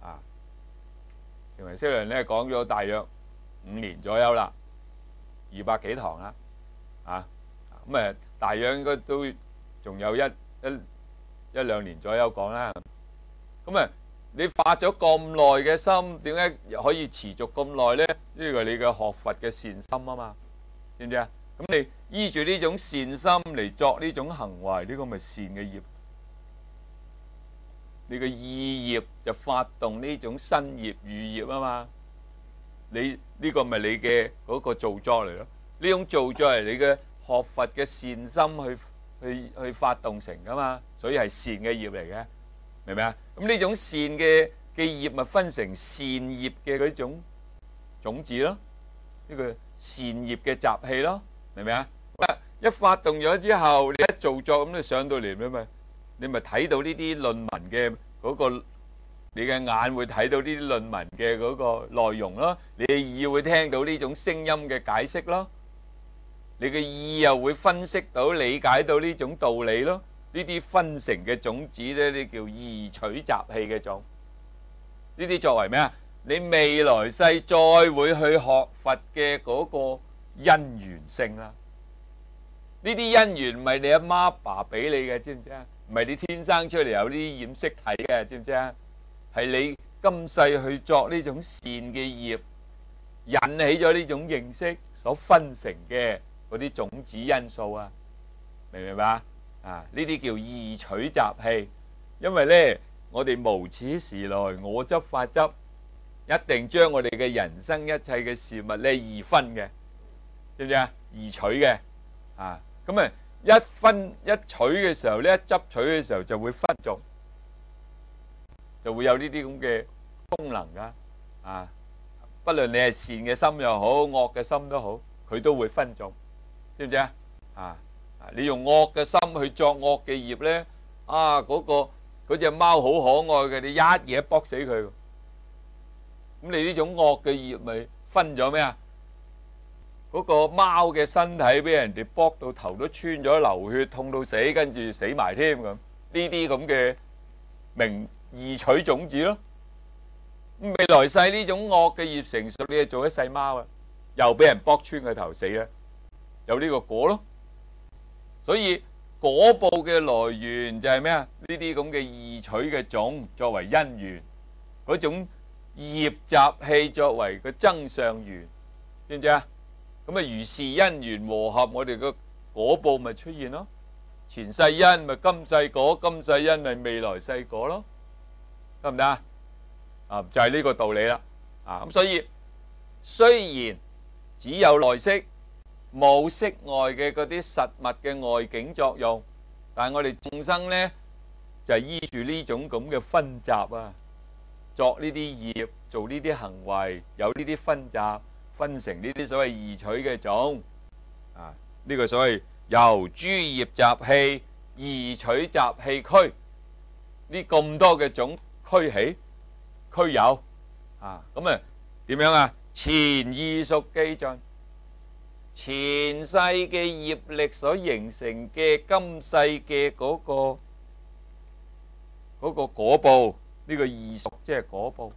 成唯識論咧講咗大約5年左右啦，200幾堂啦，咁大約應該都仲有一兩年左右講啦。咁你發咗咁耐嘅心，點解可以持續咁耐咧？呢個係你嘅學佛嘅善心啊嘛，知唔知啊？咁你依住呢種善心嚟作呢種行為，呢個咪善嘅業。你嘅意業就發動呢種身業語業啊嘛。你呢個咪你嘅嗰個造作嚟咯。呢種造作係你嘅學佛嘅善心去發動成噶嘛，所以係善嘅業嚟嘅，明唔明啊？咁呢種善嘅業咪分成善業嘅嗰種種子咯，呢個善業嘅習氣咯。明唔明啊？一發動咗之後，你一造作咁，你上到嚟你咪睇到呢啲論文嘅嗰個，你嘅眼會睇到呢啲論文嘅嗰個內容咯，你嘅耳會聽到呢種聲音嘅解釋咯，你嘅意又會分析到、理解到呢種道理咯。呢啲分成嘅種子咧，呢叫異取習氣嘅種。呢啲作為咩啊？你未來世再會去學佛嘅嗰個因緣性啦，呢啲因緣唔係你阿媽爸俾你嘅，知唔知啊？唔係你天生出嚟有啲染色體嘅，知唔知啊？係你今世去作呢種善嘅業，引起咗呢種認識所分成嘅嗰啲種子因素啊，明唔明白？ 啊，呢啲叫二取雜氣。因為呢，我哋無始時來我執法執，一定將我哋嘅人生一切嘅事物呢二分嘅，知唔知啊？二取嘅啊，咁啊一分一取嘅時候呢，一執取嘅時候就會分眾，就會有呢啲咁嘅功能噶啊。不論你係善嘅心又好，惡嘅心都好，佢都會分眾，知唔知啊？啊，你用惡嘅心去作惡嘅業呢，啊嗰隻貓好可愛嘅，你一嘢剝死佢，咁你呢種惡嘅業咪分咗咩啊？嗰個貓嘅身體俾人哋剝到頭都穿咗，流血痛到死，跟住死埋添咁，呢啲咁嘅名二取種子咯。未來世呢種惡嘅業成熟，你就做一世貓啊，又俾人剝穿個頭死啦，有呢個果咯。所以果報嘅來源就係咩啊？呢啲咁嘅二取嘅種作為因緣，嗰種業習氣作為個增上緣，知唔知啊？咁啊如是因緣和合，我哋個果報咪出現咯。前世因咪今世果，今世因咪未來世果咯，得唔得啊？啊，就係呢個道理啦。啊，咁所以雖然只有內識，冇色外嘅嗰啲實物嘅外境作用，但係我哋眾生呢，就係依住呢種咁嘅分集啊，作呢啲業，做呢啲行為，有呢啲分集，分成呢啲所謂二取嘅種啊。呢個所謂由諸業習氣二取習氣區，呢咁多嘅種區起區有啊，咁啊點樣啊？前異熟記盡，前世嘅業力所形成嘅今世嘅嗰個果報，呢個異熟即係果報。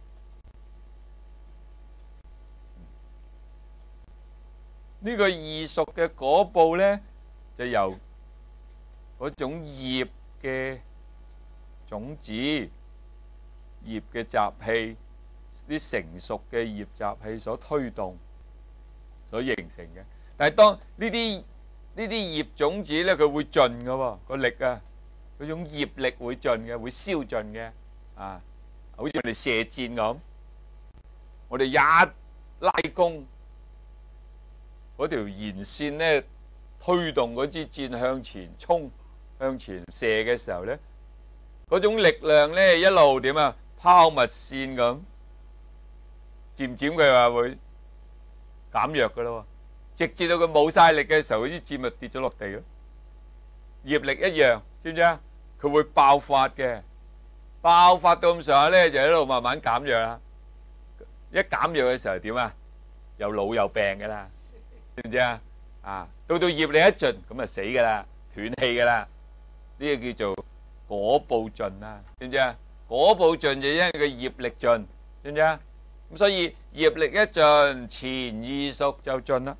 呢個異熟嘅果報呢，就由嗰種業嘅種子、業嘅習氣、啲成熟嘅業習氣所推動、所形成嘅。但係當呢啲業種子呢，佢會盡嘅喎，個力啊，嗰種業力會盡嘅，會燒盡嘅啊，好似我哋射箭咁，我哋一拉弓，嗰條弦線呢，推動嗰支箭向前衝、向前射嘅時候呢，嗰種力量呢，一路點啊？拋物線咁，漸漸佢話會減弱噶咯，直至到佢冇晒力嘅時候，嗰啲箭咪跌咗落地咯。業力一樣，知唔知啊？佢會爆發嘅，爆發到咁上下呢，就喺度慢慢減弱啦。一減弱嘅時候點啊？又老又病噶啦，知唔知啊？啊，到業力一盡，咁啊死噶啦，斷氣噶啦。呢個叫做果報盡啊，知唔知啊？果報盡就因為個業力盡，知唔知啊？咁所以業力一盡，前異熟就盡啦。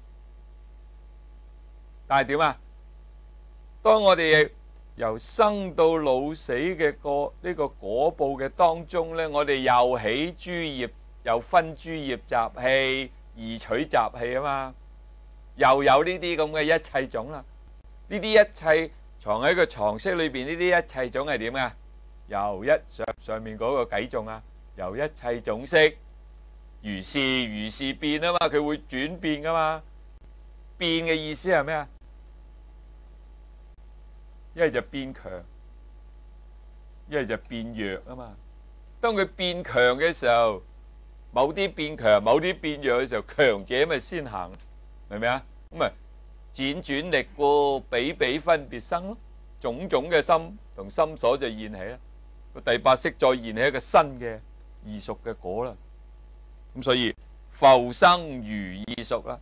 但係點啊？當我哋由生到老死嘅呢個果報嘅當中呢，我哋又起諸業，又分諸業習氣，二取習氣啊嘛，又有呢啲咁嘅一切種啦。呢啲一切藏喺個藏識裏邊，呢啲一切種係點啊？由上面嗰個計種啊，由一切種識如是變啊嘛，佢會轉變噶嘛。變嘅意思係咩啊？一係就變強，一係就變弱啊嘛。當佢變強嘅時候，某啲變強，某啲變弱嘅時候，強者咪先行，明唔明啊？咁咪輾轉力故，比比分別生咯。種種嘅心同心所就現起啦。個第八識再現起一個新嘅異熟嘅果啦。咁所以復生如異熟啦。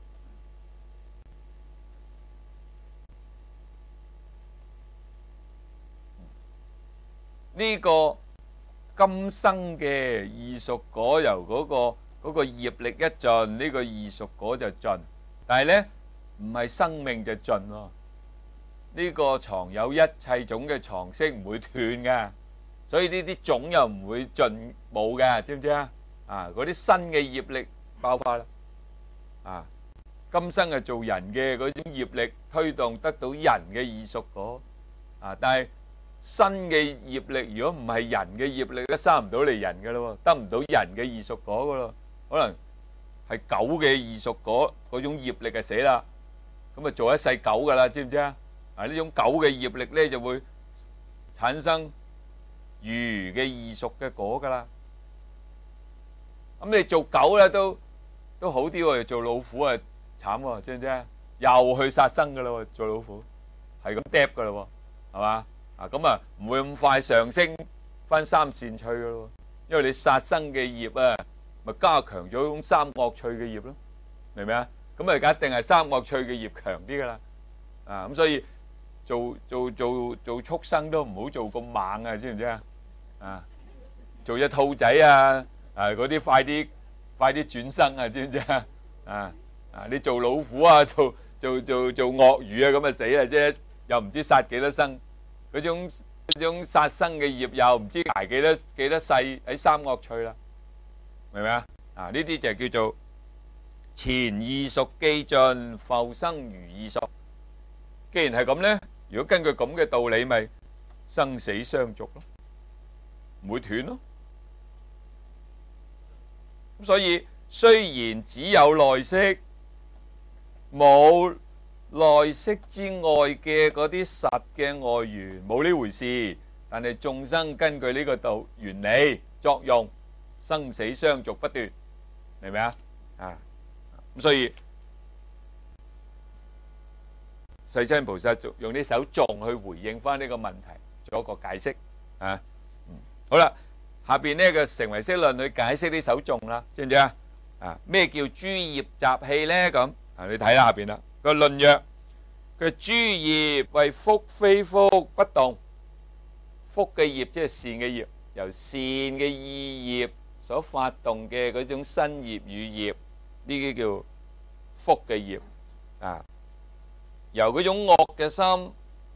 呢個今生嘅異熟果由嗰個業力一盡，呢個異熟果就盡。但係呢，唔係生命就盡喎。呢個藏有一切種嘅藏識唔會斷㗎，所以呢啲種又唔會盡冇㗎，知唔知啊？啊，嗰啲新嘅業力爆發啦。啊，今生係做人嘅嗰種業力推動得到人嘅異熟果， 但係新嘅業力，如果唔係人嘅業力咧，生唔到嚟人嘅咯，得唔到人嘅異熟果嘅咯，可能係狗嘅異熟果嗰種業力就死啦，咁啊做一世狗噶啦，知唔知啊？呢種狗嘅業力咧就會產生魚嘅異熟嘅果噶啦。咁你做狗咧都好啲喎，做老虎啊慘喎，知唔知啊？又去殺生噶啦喎，做老虎係咁嗒噶啦喎，係嘛？咁啊唔會咁快上升翻三善趣噶咯，因為你殺生嘅業啊，咪加強咗種三惡趣嘅業咯，明唔明啊？咁啊，一定係三惡趣嘅業強啲噶啦，咁所以做畜生都唔好做咁猛啊，知唔知啊？做隻兔仔啊，嗰啲快啲轉生啊，知唔知啊？你做老虎啊，做鱷魚啊，咁啊死啦啫，又唔知殺幾多生。嗰種殺生嘅業又唔知挨幾多世喺三惡趣啦，明唔明啊？呢啲就叫做前異熟既盡，復生餘異熟。既然係咁咧，如果根據咁嘅道理，咪生死相續咯，唔會斷咯。咁所以雖然只有內識，冇內識之外嘅嗰啲實嘅外緣，冇呢回事。但係眾生根據呢個原理作用，生死相續不斷，明唔明啊？咁所以世親菩薩用呢首頌去回應翻呢個問題，做一個解釋。好啦，下邊呢個成唯識論去解釋呢首頌啦，知唔知啊？咩叫諸業習氣呢？咁你睇下下邊啦。個論曰：佢諸業為福非福不動，福嘅業即係善嘅業，由善嘅意業所發動嘅嗰種身業語業，呢啲叫福嘅業。由嗰種惡嘅心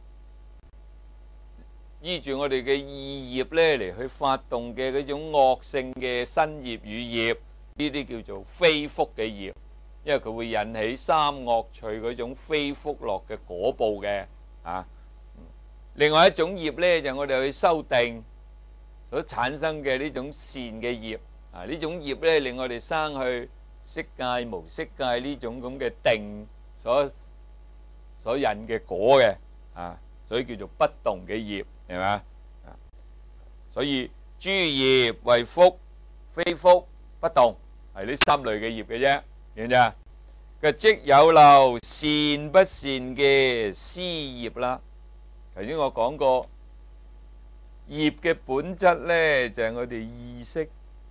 依住我哋嘅意業咧嚟去發動嘅嗰種惡性嘅身業語業，呢啲叫做非福嘅業。因為佢會引起三惡趣嗰種非福樂嘅果報嘅。另外一種業呢，就我哋去修定所產生嘅呢種善嘅業。呢種業呢，令我哋生去色界無色界呢種咁嘅定所引嘅果嘅。所以叫做不動嘅業，係嘛？所以諸業為福非福不動，係呢三類嘅業嘅啫。明唔明啊？佢即有漏善不善嘅思業啦。頭先我講過，業嘅本質呢，就係我哋意識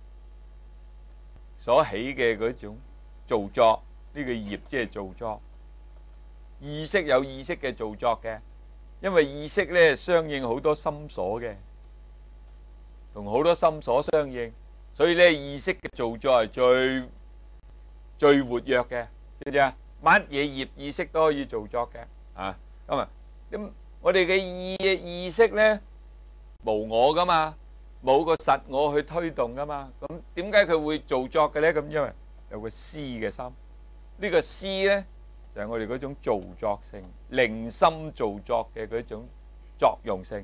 所起嘅嗰種造作，呢個業即係造作。意識有意識嘅造作嘅，因為意識呢相應好多心所嘅，同好多心所相應，所以呢意識嘅造作係最活躍嘅，知唔知啊？乜嘢業意識都可以造作嘅。咁我哋嘅意識呢，無我噶嘛，冇個實我去推動噶嘛。咁點解佢會造作嘅呢？咁因為有個思嘅心，呢個思呢，就係我哋嗰種造作性，靈心造作嘅嗰種作用性。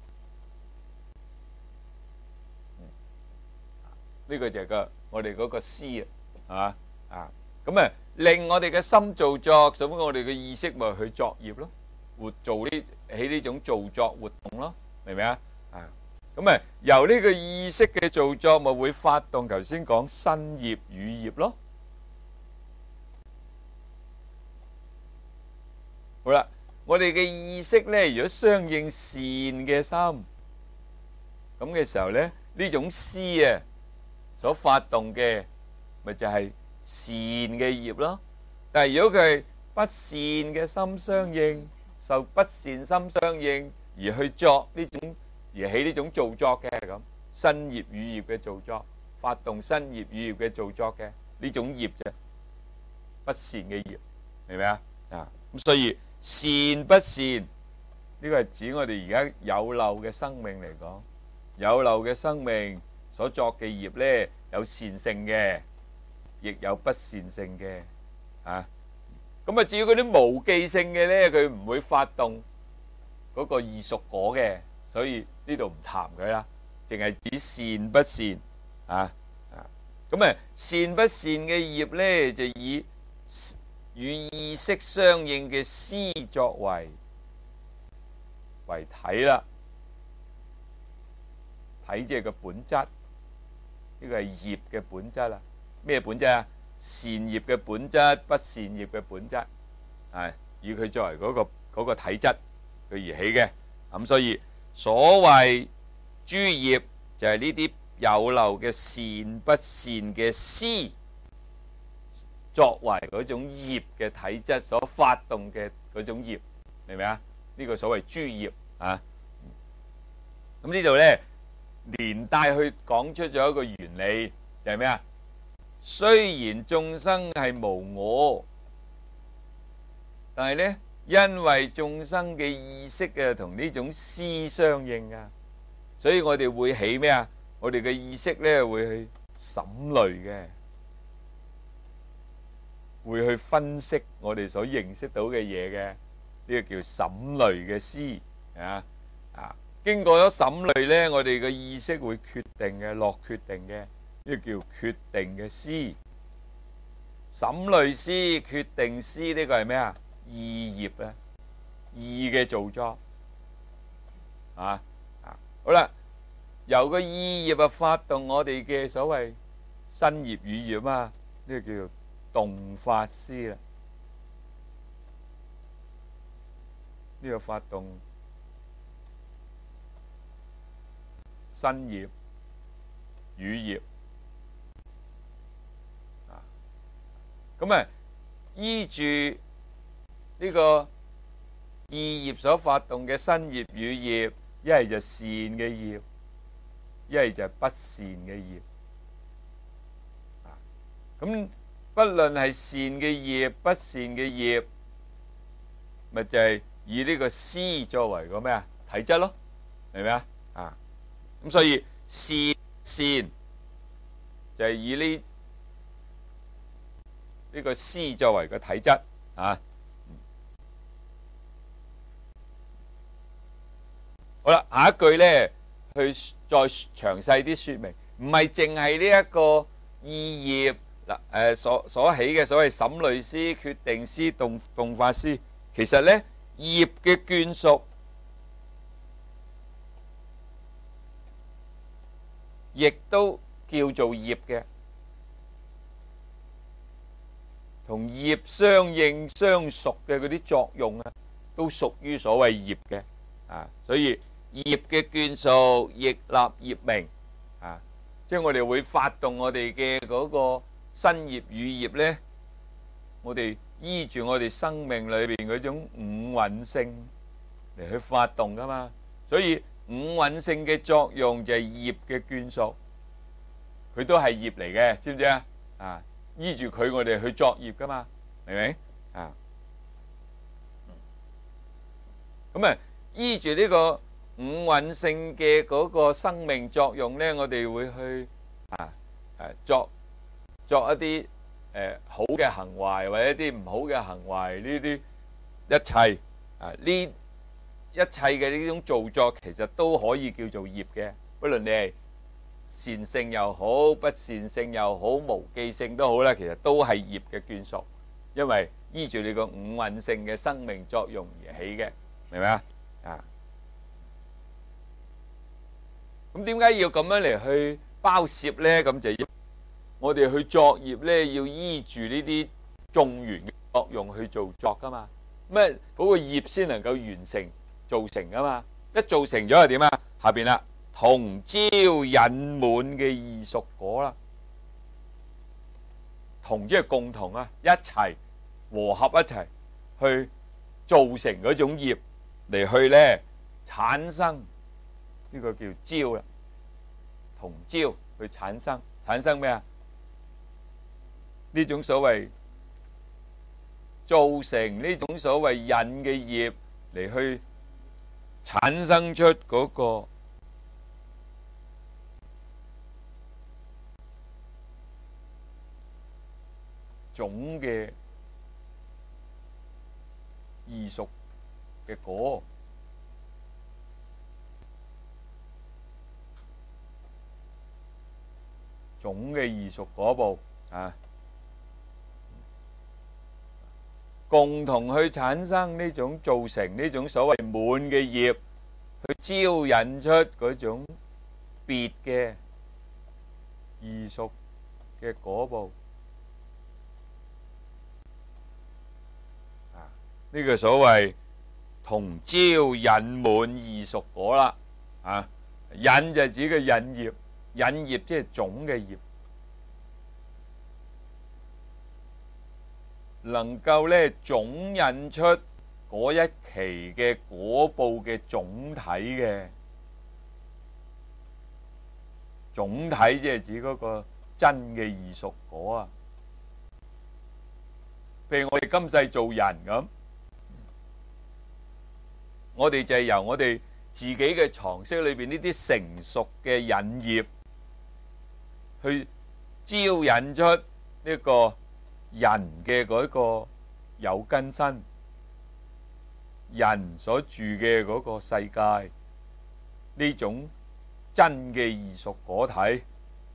呢個就係我哋嗰個思啊，係嘛？咁令我哋嘅心造作，所以我哋嘅意識咪去作業咯，起呢種造作活動咯，明唔明啊？咁由呢個意識嘅造作，咪會發動頭先講身業語業咯。好啦，我哋嘅意識呢，如果相應善嘅心，咁嘅時候呢，呢種思所發動嘅咪就係善嘅業咯。但係如果佢係不善嘅心相應，受不善心相應而去作呢種，而起呢種造作嘅，咁身業語業嘅造作，發動身業語業嘅造作嘅呢種業啫，不善嘅業，明唔明啊？咁所以善不善呢個係指我哋而家有漏嘅生命嚟講，有漏嘅生命所作嘅業呢，有善性嘅，亦有不善性嘅。咁至於嗰啲無記性嘅呢，佢唔會發動嗰個異熟果嘅，所以呢度唔談佢啦，淨係指善不善啊。咁啊，善不善嘅業呢，就以與意識相應嘅思作為體啦。體即係個本質，呢個係業嘅本質啦。咩本質啊？善業嘅本質，不善業嘅本質，係以佢作為嗰個體質佢而起嘅。咁所以所謂諸業就係呢啲有漏嘅善不善嘅思作為嗰種業嘅體質所發動嘅嗰種業，明唔明啊？呢個所謂諸業啊。咁呢度呢，連帶去講出咗一個原理，就係咩啊？雖然眾生係無我，但係呢，因為眾生嘅意識啊同呢種思相應啊，所以我哋會起咩啊？我哋嘅意識呢會去審慮嘅，會去分析我哋所認識到嘅嘢嘅，呢個叫審慮嘅思啊。經過咗審慮呢，我哋嘅意識會決定嘅，落決定嘅，呢個叫決定嘅思。審慮思、決定思，呢個係咩啊？意業啊，意嘅造作啊。好啦，由個意業發動我哋嘅所謂身業語業啊，呢個叫做動發思啦。呢個發動身業語業啊，咁啊依住呢個意業所發動嘅身業語業，一係就善嘅業，一係就不善嘅業。咁不論係善嘅業、不善嘅業，咪就係以呢個思作為個咩啊？體質咯，明唔明啊？咁所以善就係以呢個思作為個體質啊。好啦，下一句呢，去再詳細啲說明，唔係淨係呢一個意業嗱，所起嘅所謂審慮思、決定思、動發思，其實呢業嘅眷屬亦都叫做業嘅，同業相應相屬嘅嗰啲作用啊，都屬於所謂業嘅啊。所以業嘅眷屬亦立業名啊，即係我哋會發動我哋嘅嗰個身業語業呢，我哋依住我哋生命裏邊嗰種五蘊性嚟去發動噶嘛。所以五蘊性嘅作用就係業嘅眷屬，佢都係業嚟嘅，知唔知啊？啊，依住佢我哋去作業噶嘛，明唔明啊？咁啊，依住呢個五蘊性嘅嗰個生命作用呢，我哋會去作一啲好嘅行為，或者一啲唔好嘅行為，呢啲一切呢一切嘅呢種造作，其實都可以叫做業嘅。不論你係善性又好，不善性又好，無記性都好啦，其實都係業嘅眷屬，因為依住你個五蘊性嘅生命作用而起嘅，明唔明啊？咁點解要咁樣嚟去包攝呢？咁就要我哋去作業呢，要依住呢啲眾緣嘅作用去做作噶嘛。咩嗰個業先能夠完成造成噶嘛？一造成咗係點啊？下邊啦，同招引滿嘅異熟果啦。同即係共同啊，一齊和合一齊去造成嗰種業嚟去呢產生。呢個叫招啦，同招去產生咩啊？呢種所謂造成呢種所謂引嘅業嚟去產生出嗰個總嘅異熟嘅果。 總嘅異熟果報啊，共同去產生呢種造成呢種所謂滿嘅業，去招引出嗰種別嘅異熟嘅果報啊，呢個所謂同招引滿異熟果啦啊，引就指個引業，引業即係總嘅業，能夠咧總引出嗰一期嘅果報嘅總體嘅總體，即係指嗰個真嘅異熟果啊。譬如我哋今世做人咁，我哋就係由我哋自己嘅藏識裏邊呢啲成熟嘅引業，去招引出呢個人嘅嗰個有根身，人所住嘅嗰個世界，呢種真嘅異熟果體。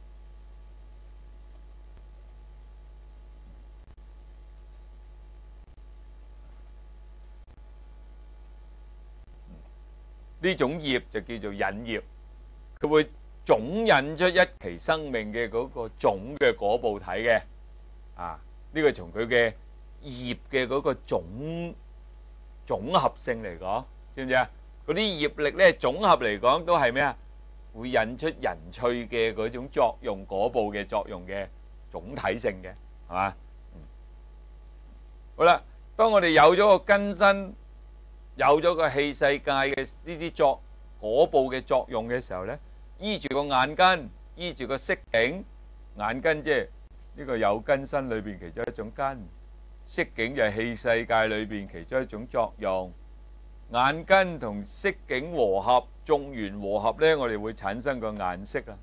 呢種業就叫做引業，佢會總引出一期生命嘅嗰個總嘅果報體嘅啊。呢個從佢嘅業嘅嗰個總合性嚟講，知唔知啊？嗰啲業力咧總合嚟講都係咩啊？會引出人趣嘅嗰種作用，果報嘅作用嘅總體性嘅，係嘛？好啦，當我哋有咗個根身，有咗個器世界嘅呢啲作果報嘅作用嘅時候呢，依住個眼根，依住個色境，眼根即係呢個有根身裏邊其中一種根，色境就係器世界裏邊其中一種作用。眼根同色境和合，眾緣和合呢，我哋會產生個眼色啊。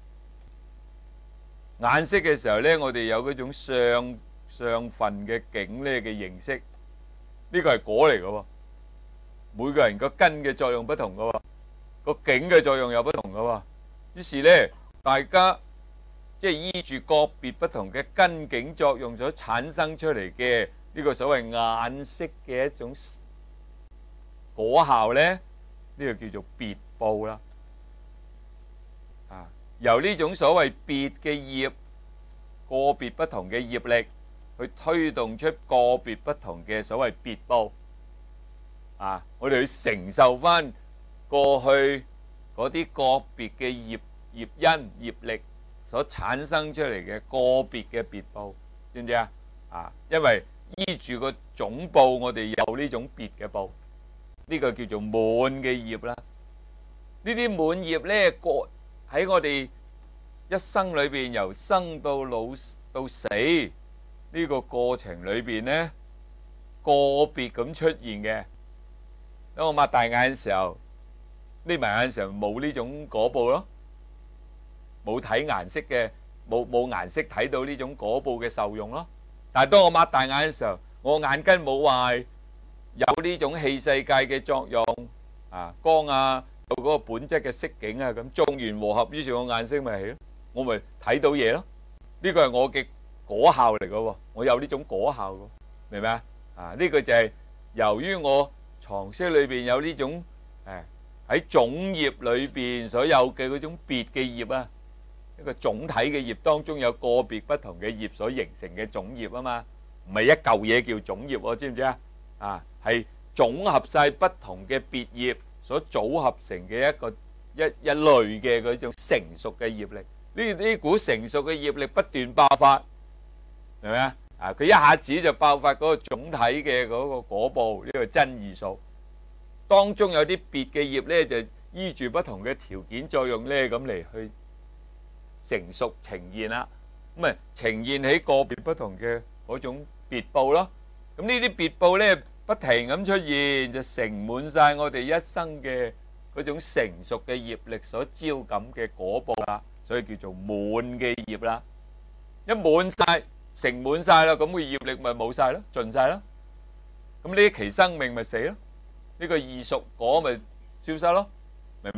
眼色嘅時候呢，我哋有嗰種相分嘅境呢嘅認識，呢個係果嚟嘅喎。每個人個根嘅作用不同嘅喎，個境嘅作用又不同嘅喎。於是呢，大家即係依住個別不同嘅根境作用所產生出嚟嘅呢個所謂眼色嘅一種果效呢，呢個叫做別報啦。啊，由呢種所謂別嘅業，個別不同嘅業力，去推動出個別不同嘅所謂別報。啊，我哋去承受翻過去嗰啲個別嘅業因業力所產生出嚟嘅個別嘅別報，知唔知啊？啊，因為依住個總報，我哋有呢種別嘅報，呢個叫做滿嘅業啦。呢啲滿業呢，喺我哋一生裏邊，由生到老到死呢個過程裏邊呢，個別咁出現嘅。當我擘大眼嘅時候，眯埋眼嘅時候冇呢種果報咯，冇睇顏色嘅，冇顏色睇到呢種果報嘅受用咯。但係當我擘大眼嘅時候，我眼根冇壞，有呢種器世界嘅作用啊，光啊，到嗰個本質嘅色境啊，咁眾緣和合，於是我眼色咪起咯，我咪睇到嘢咯。呢個係我嘅果效嚟嘅喎，我有呢種果效嘅，明唔明啊？啊，呢個就係由於我藏識裏邊有呢種喺總業裏邊所有嘅嗰種別嘅業啊，一個總體嘅業當中有個別不同嘅業所形成嘅總業啊嘛，唔係一嚿嘢叫總業喎，知唔知啊？啊，係總合晒不同嘅別業所組合成嘅一類嘅嗰種成熟嘅業力。呢股成熟嘅業力不斷爆發，係咪啊？啊，佢一下子就爆發嗰個總體嘅嗰個果報，呢個真異熟。當中有啲別嘅業呢，就依住不同嘅條件作用呢，咁嚟去成熟呈現啦。咁啊，呈現起個別不同嘅嗰種別報咯。咁呢啲別報呢，不停咁出現，就盛滿晒我哋一生嘅嗰種成熟嘅業力所招感嘅果報啦。所以叫做滿嘅業啦。一滿晒，盛滿晒啦，咁個業力咪冇晒咯，盡晒咯。咁呢一期生命咪死咯，呢個異熟果咪消失咯，明唔明啊？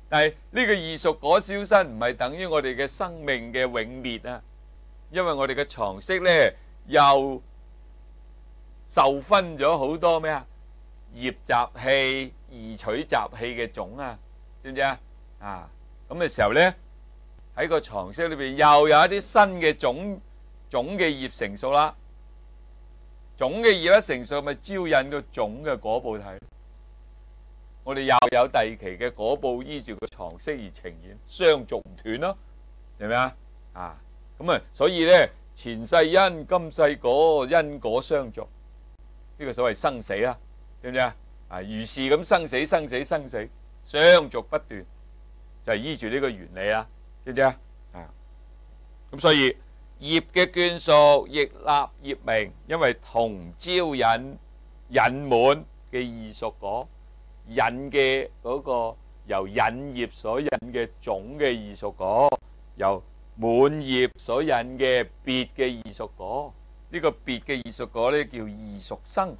但係呢個異熟果消失唔係等於我哋嘅生命嘅永滅啊，因為我哋嘅床隙咧又受分咗好多咩啊？葉雜氣、異取雜氣嘅種啊，知唔知啊？啊，咁嘅時候咧，喺個床隙裏邊又有一啲新嘅種嘅葉成熟啦。種嘅葉一成熟，咪招引個種嘅果報睇。我哋又有第二期嘅果報依住個床隙而呈現，相續唔斷咯，明唔明啊？啊，咁啊，所以咧，前世因，今世果，因果相續，呢個所謂生死啊，知唔知啊？啊，如是咁生死，生死，生死，相續不斷，就係依住呢個原理啦，知唔知啊？啊，咁所以業嘅眷屬亦立業名，因為同招引滿嘅異熟果。引嘅嗰個由引葉所引嘅種嘅異熟果，由滿葉所引嘅別嘅異熟果，呢個別嘅異熟果咧叫異熟生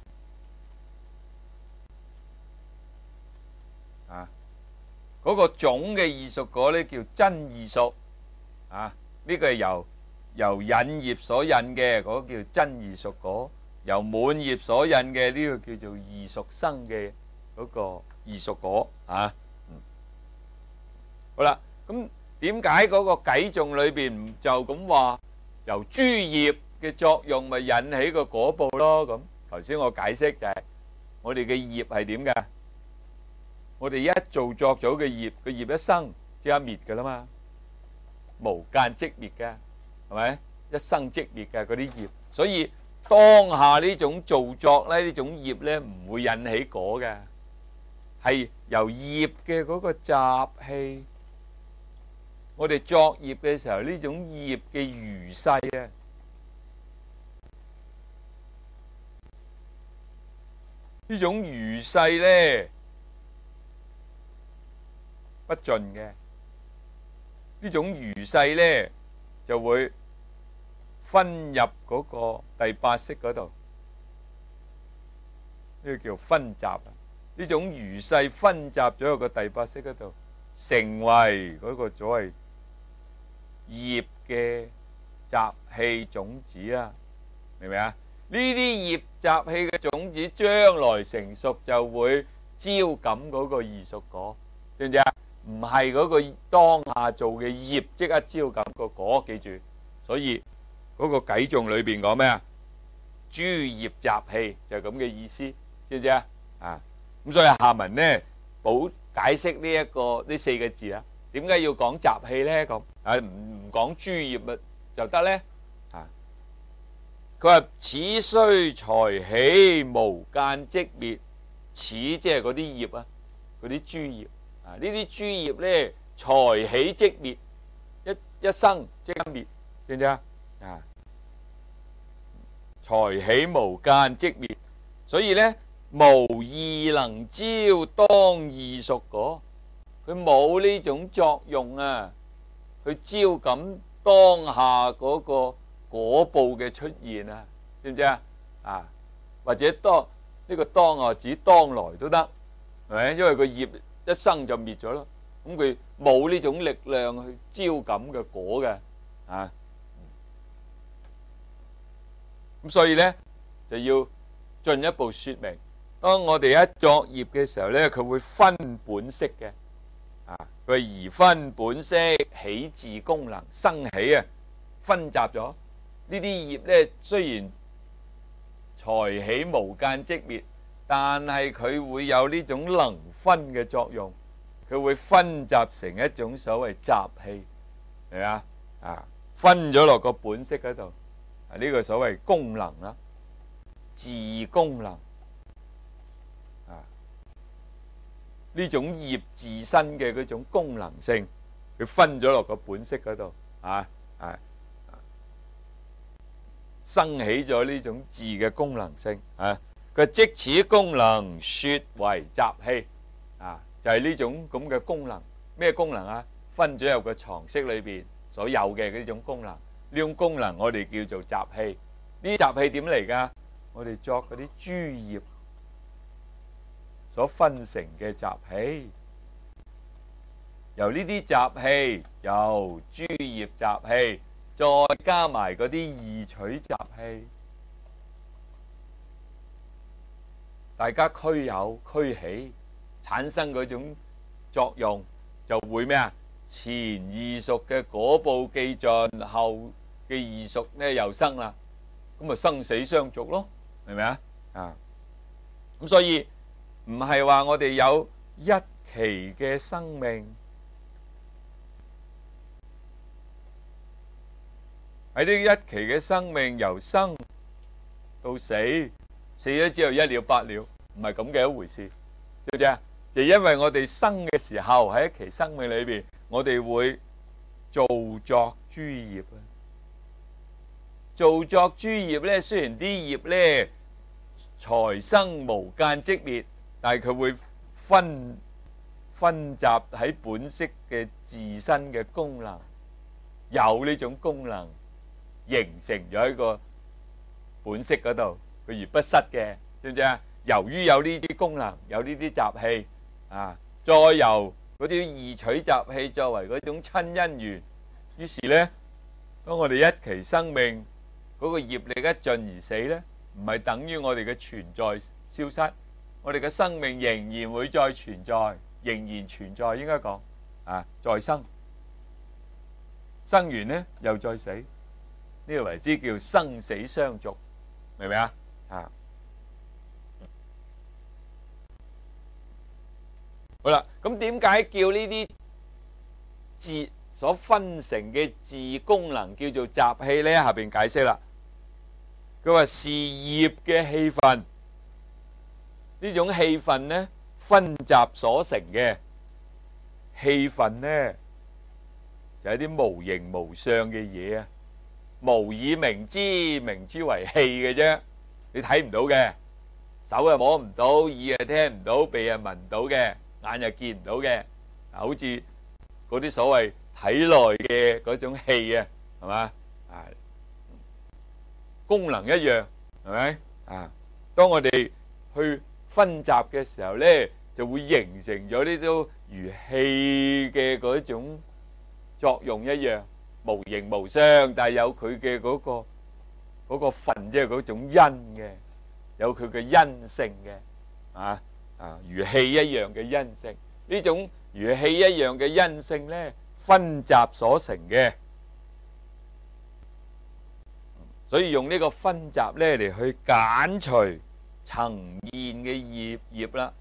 啊。嗰個種嘅異熟果咧叫真異熟啊。呢個係由引葉所引嘅嗰個叫真異熟果，由滿葉所引嘅呢個叫做異熟生嘅嗰個異熟果啊。好啦，咁點解嗰個偈頌裏邊唔就咁話由諸業嘅作用咪引起個果報咯？咁頭先我解釋就係我哋嘅業係點㗎？我哋一做作咗嘅業，個業一生即刻滅㗎啦嘛，無間即滅㗎，係咪？一生即滅㗎嗰啲業，所以當下呢種造作咧，呢種業咧唔會引起果嘅。係由業嘅嗰個習氣，我哋作業嘅時候呢種業嘅餘勢啊，呢種餘勢咧不盡嘅，呢種餘勢咧就會分入嗰個第八識嗰度，呢個叫分集啊。呢種餘勢分集咗喺個第八識嗰度，成為嗰個所謂業嘅習氣種子啊，明唔明啊？呢啲業習氣嘅種子將來成熟就會招感嗰個異熟果，知唔知啊？唔係嗰個當下做嘅業即刻招感個果，記住。所以嗰個偈頌裏邊講咩啊？諸業習氣就係咁嘅意思，知唔知啊？啊！咁所以下文咧補解釋呢四個字啊，點解要講習氣咧？咁唔講諸業咪就得咧？啊，佢話此須才起無間即滅，此即係嗰啲業啊，嗰啲諸業啊，呢啲諸業咧才起即滅，一生即刻滅，知唔知啊？啊，才起無間即滅，所以咧。無異能招當異熟果，佢冇呢種作用啊，去招感當下嗰個果報嘅出現啊，知唔知啊？啊，或者當呢個當啊指當來都得，係咪？因為個業一生就滅咗咯，咁佢冇呢種力量去招感嘅果嘅啊，咁所以咧就要進一步說明。當我哋一作業嘅時候咧，佢會分本識嘅，啊，佢而分本識起自功能生起啊，分集咗呢啲業咧，雖然才起無間即滅，但係佢會有呢種能分嘅作用，佢會分集成一種所謂習氣，係咪啊？啊，分咗落個本識嗰度，啊，呢個所謂功能啦，自功能。呢種業自身嘅嗰種功能性，佢分咗落個本識嗰度，生起咗呢種自嘅功能性啊！佢即此功能說為習氣啊，就係呢種咁嘅功能。咩功能啊？分咗入個床識裏邊所有嘅呢種功能，呢種功能我哋叫做習氣。呢啲習氣點嚟㗎？我哋作嗰啲諸業所分成嘅習氣， 由呢啲雜氣，由諸業雜氣，再加埋嗰啲異取雜氣，大家俱有俱起，產生嗰種作用，就會咩啊？前異熟嘅果報既盡，後嘅異熟呢又生啦，咁咪生死相續咯，明唔明啊？咁所以唔係話我哋有一期嘅生命，喺呢一期嘅生命由生到死，死咗之後一了百了，唔係咁嘅一回事，知唔知啊？就因為我哋生嘅時候喺一期生命裏邊，我哋會造作諸業啊，造作諸業咧，雖然啲業咧財生無間即滅，但係佢會分集喺本色嘅自身嘅功能，有呢種功能形成咗喺個本色嗰度，佢而不失嘅，知唔知啊？由於有呢啲功能，有呢啲雜氣啊，再由嗰啲異取雜氣作為嗰種親因緣，於是呢，當我哋一期生命嗰個業力一盡而死呢，唔係等於我哋嘅存在消失，我哋嘅生命仍然會再存在，仍然存在，應該講再生，生完呢又再死，呢個為之叫生死相續，明唔明啊？好啦，咁點解叫呢啲自所分成嘅自功能叫做雜氣呢？下邊解釋啦，佢話是業嘅氣分，呢種氣分呢，分集所成嘅氣分呢，就係啲無形無相嘅嘢啊，無以名之，名之為氣嘅啫，你睇唔到嘅，手又摸唔到，耳又聽唔到，鼻又聞唔到嘅，眼又見唔到嘅，好似嗰啲所謂體內嘅嗰種氣啊，係嘛？功能一樣，係咪？當我哋去分集嘅時候呢，就會形成咗呢種如氣嘅嗰種作用一樣，無形無相，但係有佢嘅嗰個分，即係嗰種因嘅，有佢嘅因性嘅，如氣一樣嘅因性。呢種如氣一樣嘅因性呢，分集所成嘅，所以用呢個分集呢嚟去揀除呈現嘅業啦。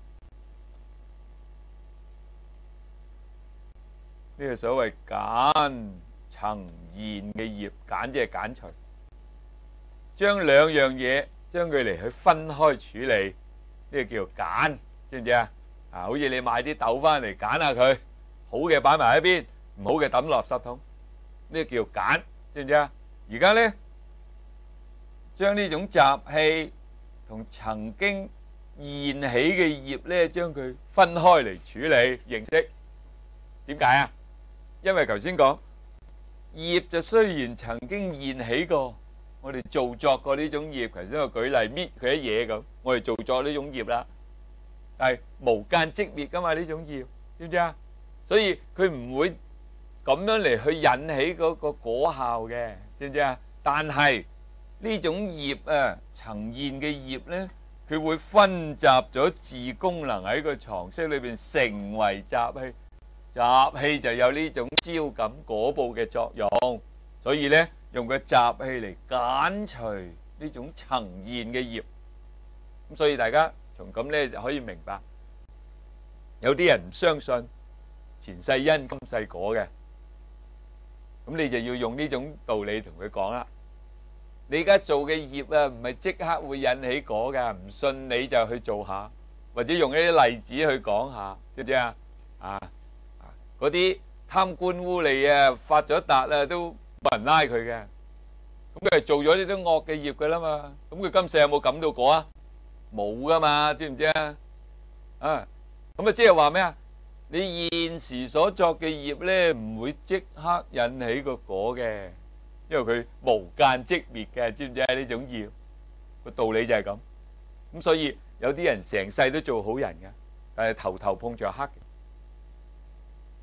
呢個所謂揀呈現嘅業，揀即係揀除，將兩樣嘢將佢嚟去分開處理，呢個叫揀，知唔知啊？好似你買啲豆翻嚟揀下佢，好嘅擺埋一邊，唔好嘅抌垃圾桶，呢個叫揀，知唔知啊？而家呢，將呢種雜氣同曾經現起嘅業呢，將佢分開嚟處理認識。點解啊？因為頭先講業就雖然曾經現起過，我哋造作過呢種業，頭先我舉例搣佢一嘢咁，我哋造作呢種業啦，但係無間即滅噶嘛，呢種業，知唔知啊？所以佢唔會咁樣嚟去引起嗰個果效嘅，知唔知啊？但係呢種業啊，呈現嘅業呢，佢會分集咗自功能喺個藏識裏邊，成為雜氣。雜氣就有呢種招感果報嘅作用，所以呢，用個雜氣嚟揀除呢種呈現嘅業。咁所以大家從咁呢就可以明白，有啲人唔相信前世因今世果嘅，咁你就要用呢種道理同佢講啦。你而家做嘅業啊，唔係即刻會引起果噶，唔信你就去做下，或者用一啲例子去講下，知唔知啊？嗰啲貪官污吏啊，發咗達啊，都冇人拉佢嘅，咁佢係做咗呢啲惡嘅業噶啦嘛，咁佢今世有冇感到果啊？冇噶嘛，知唔知啊？咁啊即係話咩啊？你現時所作嘅業咧，唔會即刻引起個果嘅，因為佢無間即滅嘅，知唔知啊？呢種業個道理就係咁。咁所以有啲人成世都做好人嘅，但係頭頭碰着黑嘅。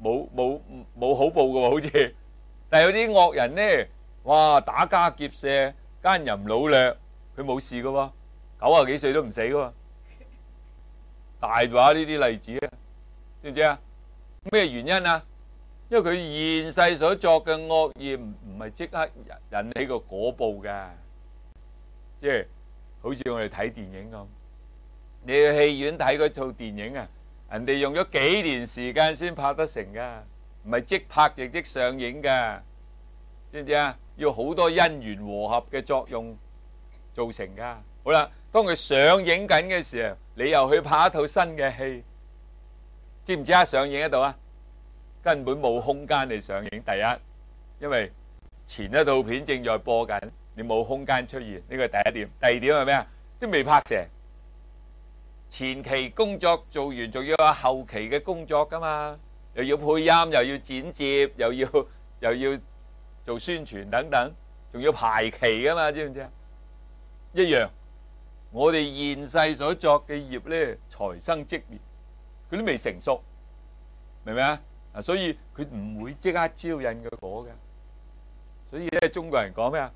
冇好報嘅喎，好似。但係有啲惡人咧，哇，打家劫舍、奸淫擄掠，佢冇事嘅喎，90幾歲都唔死嘅喎。大把呢啲例子啊，知唔知啊？咩原因啊？因為佢現世所作嘅惡業唔係即刻引起個果報㗎，即係好似我哋睇電影咁，你去戲院睇嗰套電影啊，人哋用咗幾年時間先拍得成㗎，唔係即拍即上映㗎，知唔知啊？要好多因緣和合嘅作用造成㗎。好啦，當佢上映緊嘅時候，你又去拍一套新嘅戲，知唔知啊？上映喺度啊，根本冇空間嚟上映。第一，因為前一套片正在播緊，你冇空間出現，呢個係第一點。第二點係咩啊？都未拍成，前期工作做完，仲要有後期嘅工作噶嘛，又要配音，又要剪接，又要做宣傳等等，仲要排期噶嘛，知唔知啊？一樣，我哋現世所作嘅業咧，財生即滅，佢都未成熟，明唔明啊？所以佢唔會即刻招引個果嘅。所以咧，中國人講咩啊？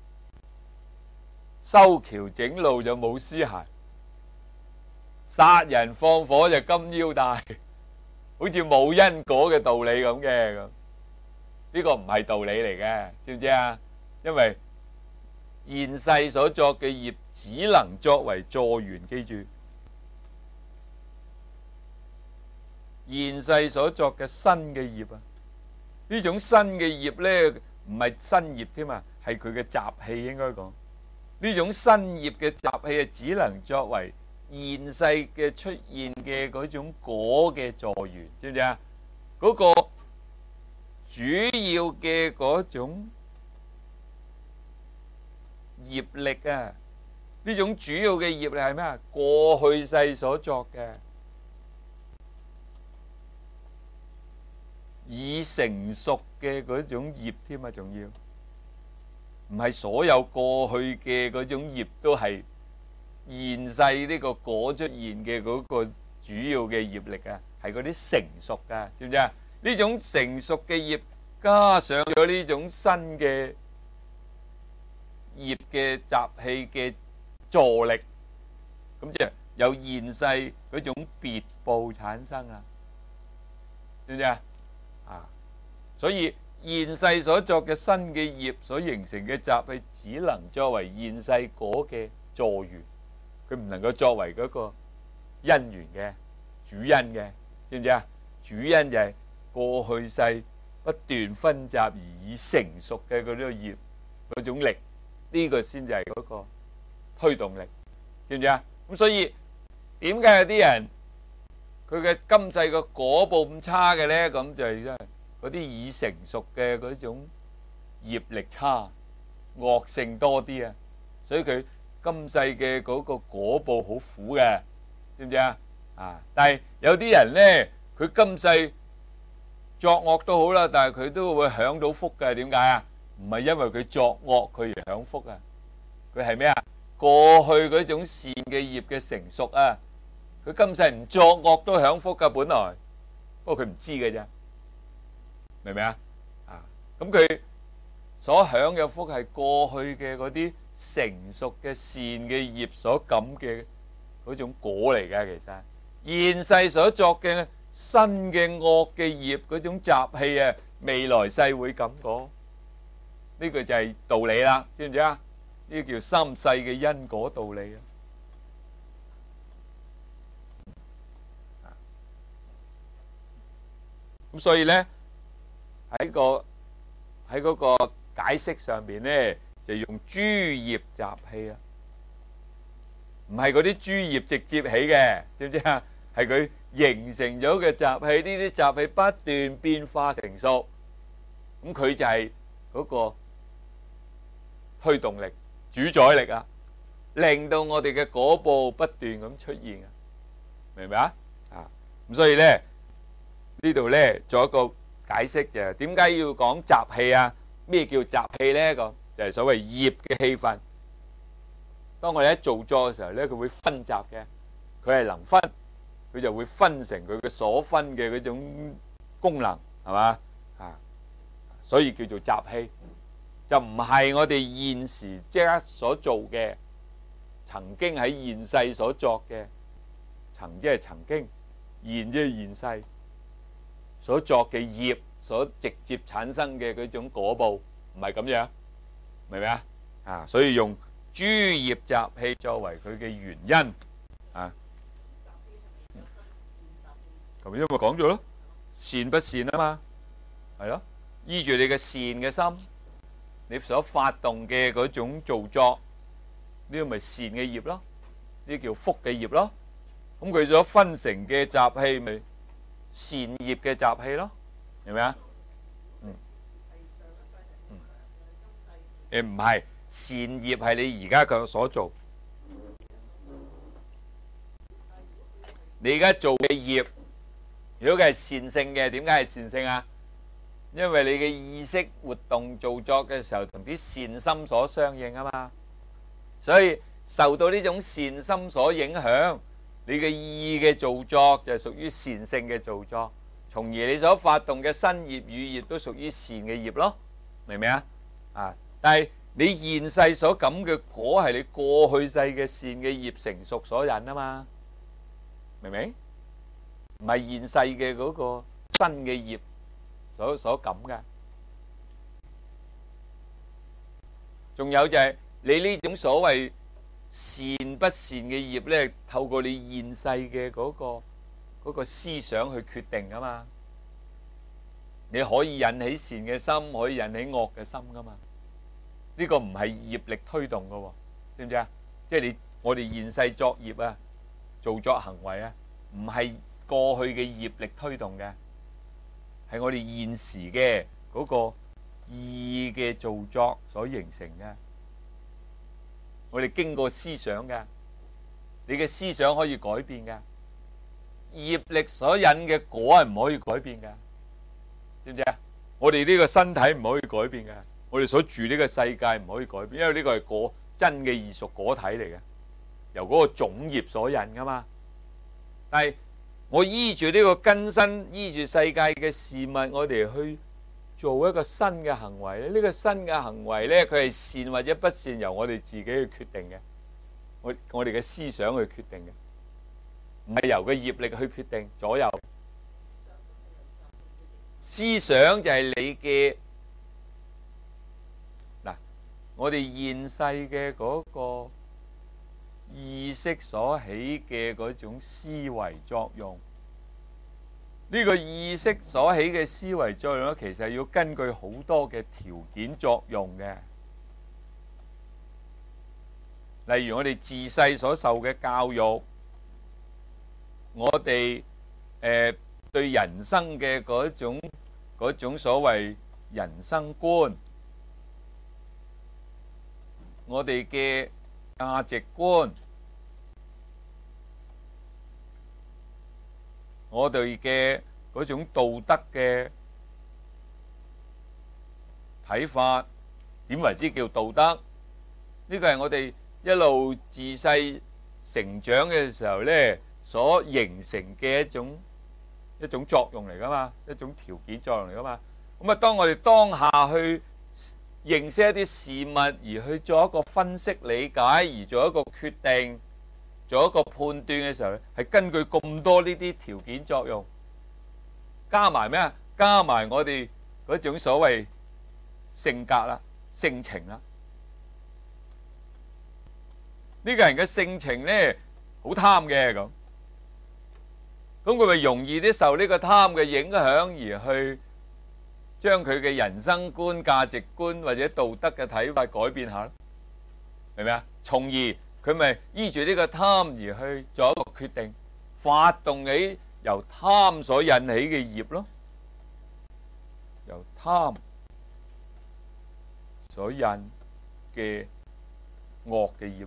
修橋整路就冇屍骸，殺人放火就金腰帶，好似冇因果嘅道理咁嘅咁。呢個唔係道理嚟嘅，知唔知啊？因為現世所作嘅業只能作為助緣，記住。現世所作嘅新嘅業啊，呢種新嘅業呢，唔係新業添啊，係佢嘅習氣應該講。呢種新業嘅習氣啊，只能作為現世嘅出現嘅嗰種果嘅助緣，知唔知啊？嗰個主要嘅嗰種業力啊，呢種主要嘅業力係咩啊？過去世所作嘅。已成熟嘅嗰種業添啊，仲要唔係所有過去嘅嗰種業都係現世呢個果出現嘅嗰個主要嘅業力啊，係嗰啲成熟噶，知唔知啊？呢種成熟嘅業加上咗呢種新嘅業嘅習氣嘅助力，咁即係有現世嗰種別報產生啊，知唔知啊？所以現世所作嘅新嘅業所形成嘅習氣，只能作為現世果嘅助緣，佢唔能夠作為嗰個因緣嘅主因嘅，知唔知啊？主因就係過去世不斷分集而已成熟嘅嗰啲業嗰種力，呢個先至係嗰個推動力，知唔知啊？咁所以點解有啲人佢嘅今世嘅果報咁差嘅咧？咁就係真係嗰啲已成熟嘅嗰種業力差，惡性多啲啊，所以佢今世嘅嗰個果報好苦嘅，知唔知啊？但係有啲人咧，佢今世作惡都好啦，但係佢都會享到福嘅。點解啊？唔係因為佢作惡佢而享福啊，佢係咩啊？過去嗰種善嘅業嘅成熟啊，佢今世唔作惡都享福噶，本來，不過佢唔知嘅啫。明唔明啊？咁佢所享嘅福係過去嘅嗰啲成熟嘅善嘅業所感嘅嗰種果嚟嘅。其實現世所作嘅新嘅惡嘅業嗰種習氣啊，未來世會感果，呢個就係道理啦，知唔知啊？呢個叫三世嘅因果道理啊。咁所以咧，喺嗰個解釋上邊咧，就用諸業習氣啊，唔係嗰啲諸業直接起嘅，知唔知啊？係佢形成咗嘅習氣，呢啲習氣不斷變化成熟，咁佢就係嗰個推動力、主宰力啊，令到我哋嘅果報不斷咁出現啊，明唔明啊？咁所以咧，呢度咧做一個解釋就係點解要講習氣啊？咩叫習氣咧？個就係所謂業嘅氣分。當我哋喺做作嘅時候咧，佢會分集嘅，佢係能分，佢就會分成佢嘅所分嘅嗰種功能，係嘛啊？所以叫做習氣，就唔係我哋現時即刻所做嘅，曾經喺現世所作嘅，曾即係曾經，現即係現世所作嘅業，所直接產生嘅嗰種果報，唔係咁樣，明唔明啊？啊，所以用諸業習氣作為佢嘅原因啊。咁因為講咗咯，善不善啊嘛，係咯，依住你嘅善嘅心，你所發動嘅嗰種造作，呢個咪善嘅業咯，呢叫福嘅業咯。咁佢所分成嘅習氣咪善業嘅習氣咯，明唔明啊？唔係，善業係你而家嘅所做，你而家做嘅業，如果佢係善性嘅，點解係善性啊？因為你嘅意識活動造作嘅時候，同啲善心所相應啊嘛，所以受到呢種善心所影響，你嘅意嘅造作就係屬於善性嘅造作，從而你所發動嘅身業語業都屬於善嘅業咯，明唔明啊？啊！但係你現世所感嘅果係你過去世嘅善嘅業成熟所引啊嘛，明唔明？唔係現世嘅嗰個新嘅業所感嘅。仲有就係你呢種所謂善不善嘅業咧，透過你現世嘅嗰個思想去決定啊嘛。你可以引起善嘅心，可以引起惡嘅心噶嘛。呢個唔係業力推動噶喎，知唔知啊？即係我哋現世作業啊，做作行為啊，唔係過去嘅業力推動嘅，係我哋現時嘅嗰個意嘅造作所形成嘅。我哋經過思想嘅，你嘅思想可以改變嘅，業力所引嘅果係唔可以改變嘅，知唔知啊？我哋呢個身體唔可以改變嘅。我哋所住呢個世界唔可以改變，因為呢個係真嘅異熟果體嚟嘅，由嗰個種業所引噶嘛。但係我依住呢個根身，依住世界嘅事物，我哋去做一個新嘅行為咧。呢個新嘅行為咧，佢係善或者不善，由我哋自己去決定嘅。我哋嘅思想去決定嘅，唔係由個業力去決定左右。思想就係你嘅。我哋現世嘅嗰個意識所起嘅嗰種思維作用，呢個意識所起嘅思維作用咧，其實要根據好多嘅條件作用嘅。例如我哋自細所受嘅教育，我哋對人生嘅嗰種所謂人生觀。我哋嘅價值觀，我哋嘅嗰種道德嘅睇法，點為之叫道德？呢個係我哋一路自細成長嘅時候咧，所形成嘅一種作用嚟噶嘛，一種條件作用嚟噶嘛。咁啊，當我哋當下去認識一啲事物，而去做一個分析理解，而做一個決定，做一個判斷嘅時候咧，係根據咁多呢啲條件作用，加埋咩啊？加埋我哋嗰種所謂性格啦、性情啦。呢個人嘅性情咧，好貪嘅咁佢咪容易啲受呢個貪嘅影響，而去將佢嘅人生觀、價值觀或者道德嘅睇法改變下，明唔明啊？從而佢咪依住呢個貪而去做一個決定，發動起由貪所引起嘅業咯，由貪所引嘅惡嘅業。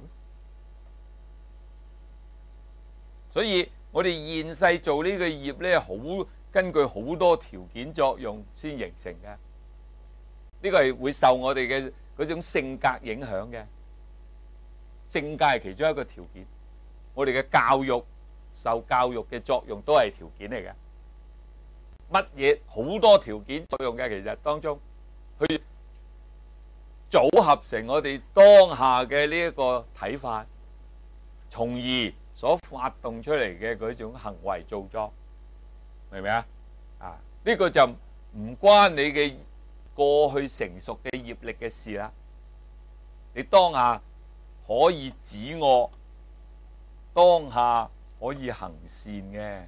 所以我哋現世做呢個業咧，好根據好多條件作用先形成嘅，呢個係會受我哋嘅嗰種性格影響嘅。性格係其中一個條件，我哋嘅教育受教育嘅作用都係條件嚟嘅。 乜嘢好多條件作用嘅，其實當中去組合成我哋當下嘅呢一個睇法，從而所發動出嚟嘅嗰種行為造作，明唔明啊？呢個就唔關你嘅過去成熟嘅業力嘅事啦。你當下可以止惡，當下可以行善嘅，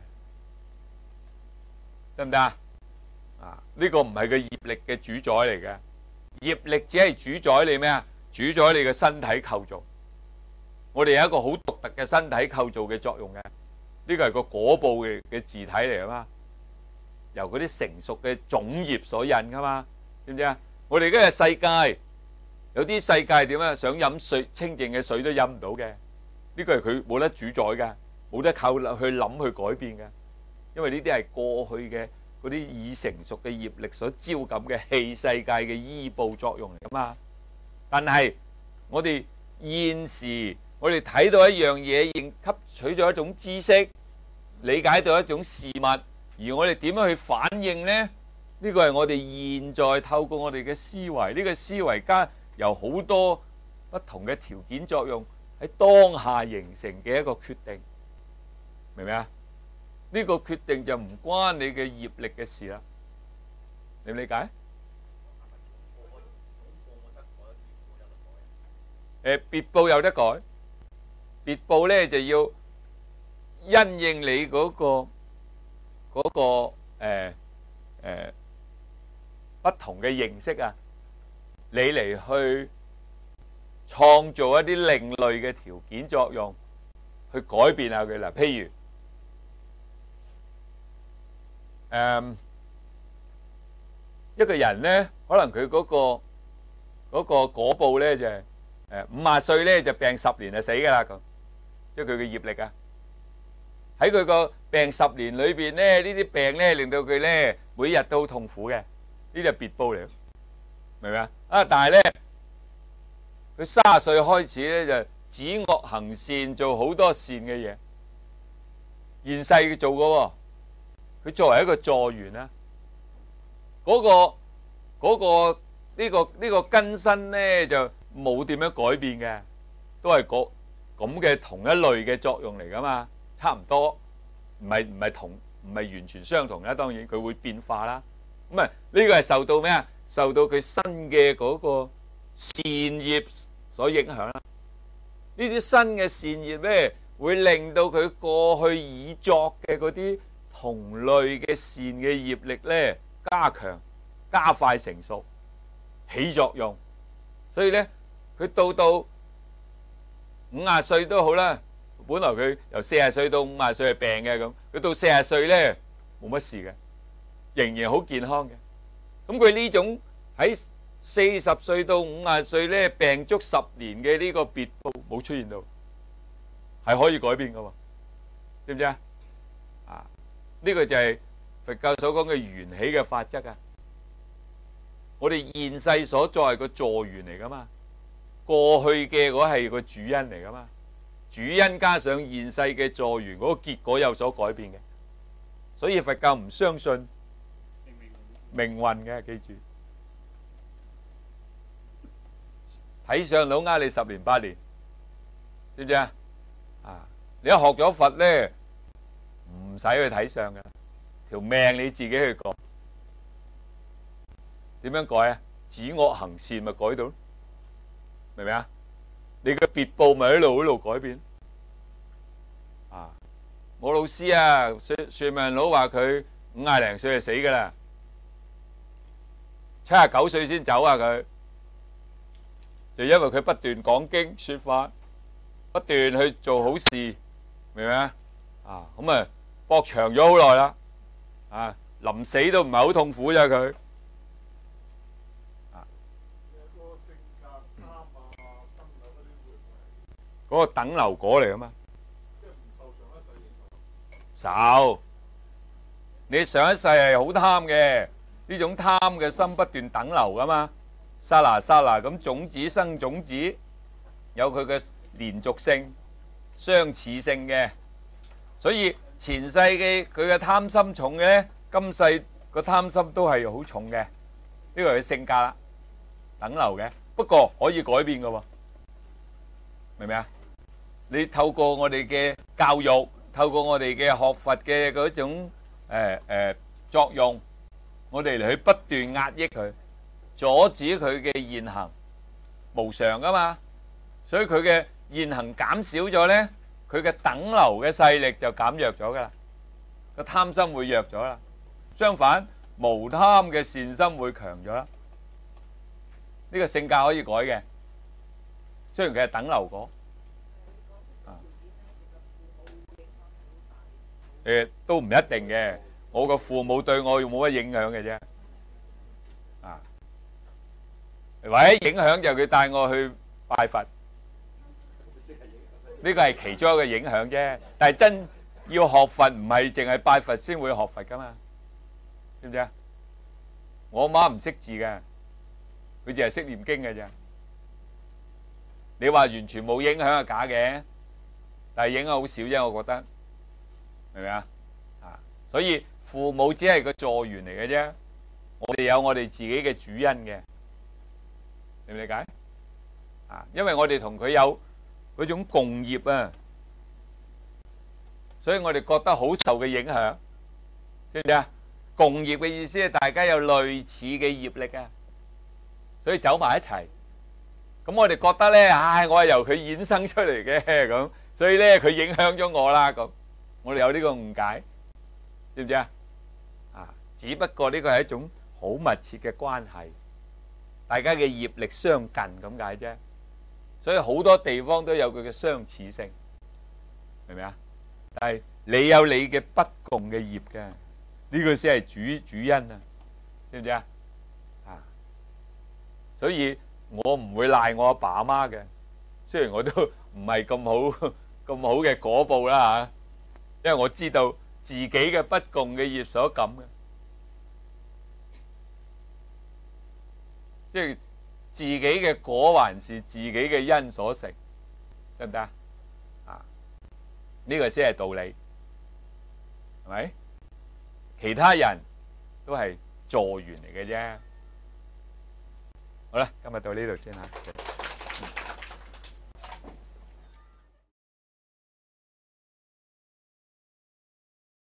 得唔得啊？呢個唔係個業力嘅主宰嚟嘅，業力只係主宰你咩啊？主宰你嘅身體構造。我哋有一個好獨特嘅身體構造嘅作用嘅，呢個係個果報嘅自體嚟啊嘛，由嗰啲成熟嘅種業所引噶嘛，知唔知啊？我哋而家嘅世界，有啲世界點啊？想飲水清淨嘅水都飲唔到嘅，呢個係佢冇得主宰嘅，冇得靠去諗去改變嘅，因為呢啲係過去嘅嗰啲已成熟嘅業力所招感嘅器世界嘅依報作用嚟噶嘛。但係我哋現時我哋睇到一樣嘢，認吸取咗一種知識，理解到一種事物，而我哋點樣去反應呢？呢個係我哋現在透過我哋嘅思維，呢個思維加由好多不同嘅條件作用喺當下形成嘅一個決定，明唔明啊？呢個決定就唔關你嘅業力嘅事啦，你理解？別報有得改，別報咧就要因應你嗰個不同嘅認識啊，你嚟去創造一啲另類嘅條件作用，去改變下佢啦。譬如一個人咧，可能佢嗰個果報咧就係50歲咧就病10年就死噶啦咁，即係佢嘅業力啊。喺佢個病10年裏邊咧，呢啲病咧令到佢咧每日都好痛苦嘅，呢啲係別報嚟，明唔明啊？但係咧佢30歲開始咧就止惡行善，做好多善嘅嘢，現世佢做嘅，佢作為一個助緣啊，呢個根身咧就冇點樣改變嘅，都係咁嘅同一類嘅作用嚟噶嘛，差唔多，唔係完全相同啦。當然佢會變化啦。咁呢個係受到咩啊？受到佢新嘅嗰個善業所影響啦。呢啲新嘅善業咧，會令到佢過去已作嘅嗰啲同類嘅善嘅業力咧加強、加快成熟、起作用。所以咧，佢到50歲都好啦。本來佢由40歲到50歲係病嘅咁，佢到40歲咧冇乜事嘅，仍然好健康嘅。咁佢呢種喺40歲到50歲咧病足10年嘅呢個別報冇出現到，係可以改變噶喎，知唔知啊？呢個就係佛教所講嘅緣起嘅法則啊！我哋現世所在係個助緣嚟噶嘛，過去嘅嗰係個主因嚟噶嘛，主因加上現世嘅助緣，嗰個結果有所改變嘅，所以佛教唔相信命運嘅，記住睇相佬呃你10年8年，知唔知啊？你一學咗佛咧，唔使去睇相嘅，條命你自己去改。點樣改啊？止惡行善咪改到，明唔明啊？你嘅別報咪一路改變。我老師啊，算命佬話佢50零歲就死噶啦，79歲先走啊佢，就因為佢不斷講經說法，不斷去做好事，明唔明啊？咁啊搏長咗好耐啦，臨死都唔係好痛苦咋佢。嗰個等流果嚟啊嘛，受你上一世係好貪嘅，呢種貪嘅心不斷等流噶嘛，剎那剎那咁種子生種子，有佢嘅連續性、相似性嘅，所以前世嘅佢嘅貪心重嘅咧， 今世個貪心都係好重嘅，呢個係佢性格啦，等流嘅。不過可以改變嘅喎，明唔明啊？你透過我哋嘅教育，透過我哋嘅學佛嘅嗰種作用，我哋嚟去不斷壓抑佢，阻止佢嘅現行無常噶嘛，所以佢嘅現行減少咗咧，佢嘅等流嘅勢力就減弱咗噶啦，個貪心會弱咗啦。相反，無貪嘅善心會強咗啦。呢個性格可以改嘅，雖然佢係等流果。都唔一定嘅，我個父母對我冇乜影響嘅啫，唯一影響就佢帶我去拜佛，呢個係其中一個影響啫。但係真要學佛唔係淨係拜佛先會學佛噶嘛，知唔知啊？我媽唔識字嘅，佢淨係識念經嘅啫。你話完全冇影響係假嘅，但係影響好少啫，我覺得。明唔明啊？所以父母只係個助緣嚟嘅啫，我哋有我哋自己嘅主因嘅，理唔理解？因為我哋同佢有嗰種共業啊，所以我哋覺得好受嘅影響，知唔知啊？共業嘅意思係大家有類似嘅業力啊，所以走埋一齊。咁我哋覺得咧，我係由佢衍生出嚟嘅咁，所以咧佢影響咗我啦咁。我哋有呢個誤解，知唔知啊？只不過呢個係一種好密切嘅關係，大家嘅業力相近咁解啫。所以好多地方都有佢嘅相似性，明唔明啊？但係你有你嘅不共嘅業嘅，呢個先係主因啊，知唔知啊？所以我唔會賴我阿爸阿媽嘅，雖然我都唔係咁好嘅果報啦嚇。因為我知道自己嘅不共嘅業所感嘅，即係自己嘅果還是自己嘅因所成，得唔得啊？呢個先係道理，係咪？其他人都係助緣嚟嘅啫。好啦，今日到呢度先嚇。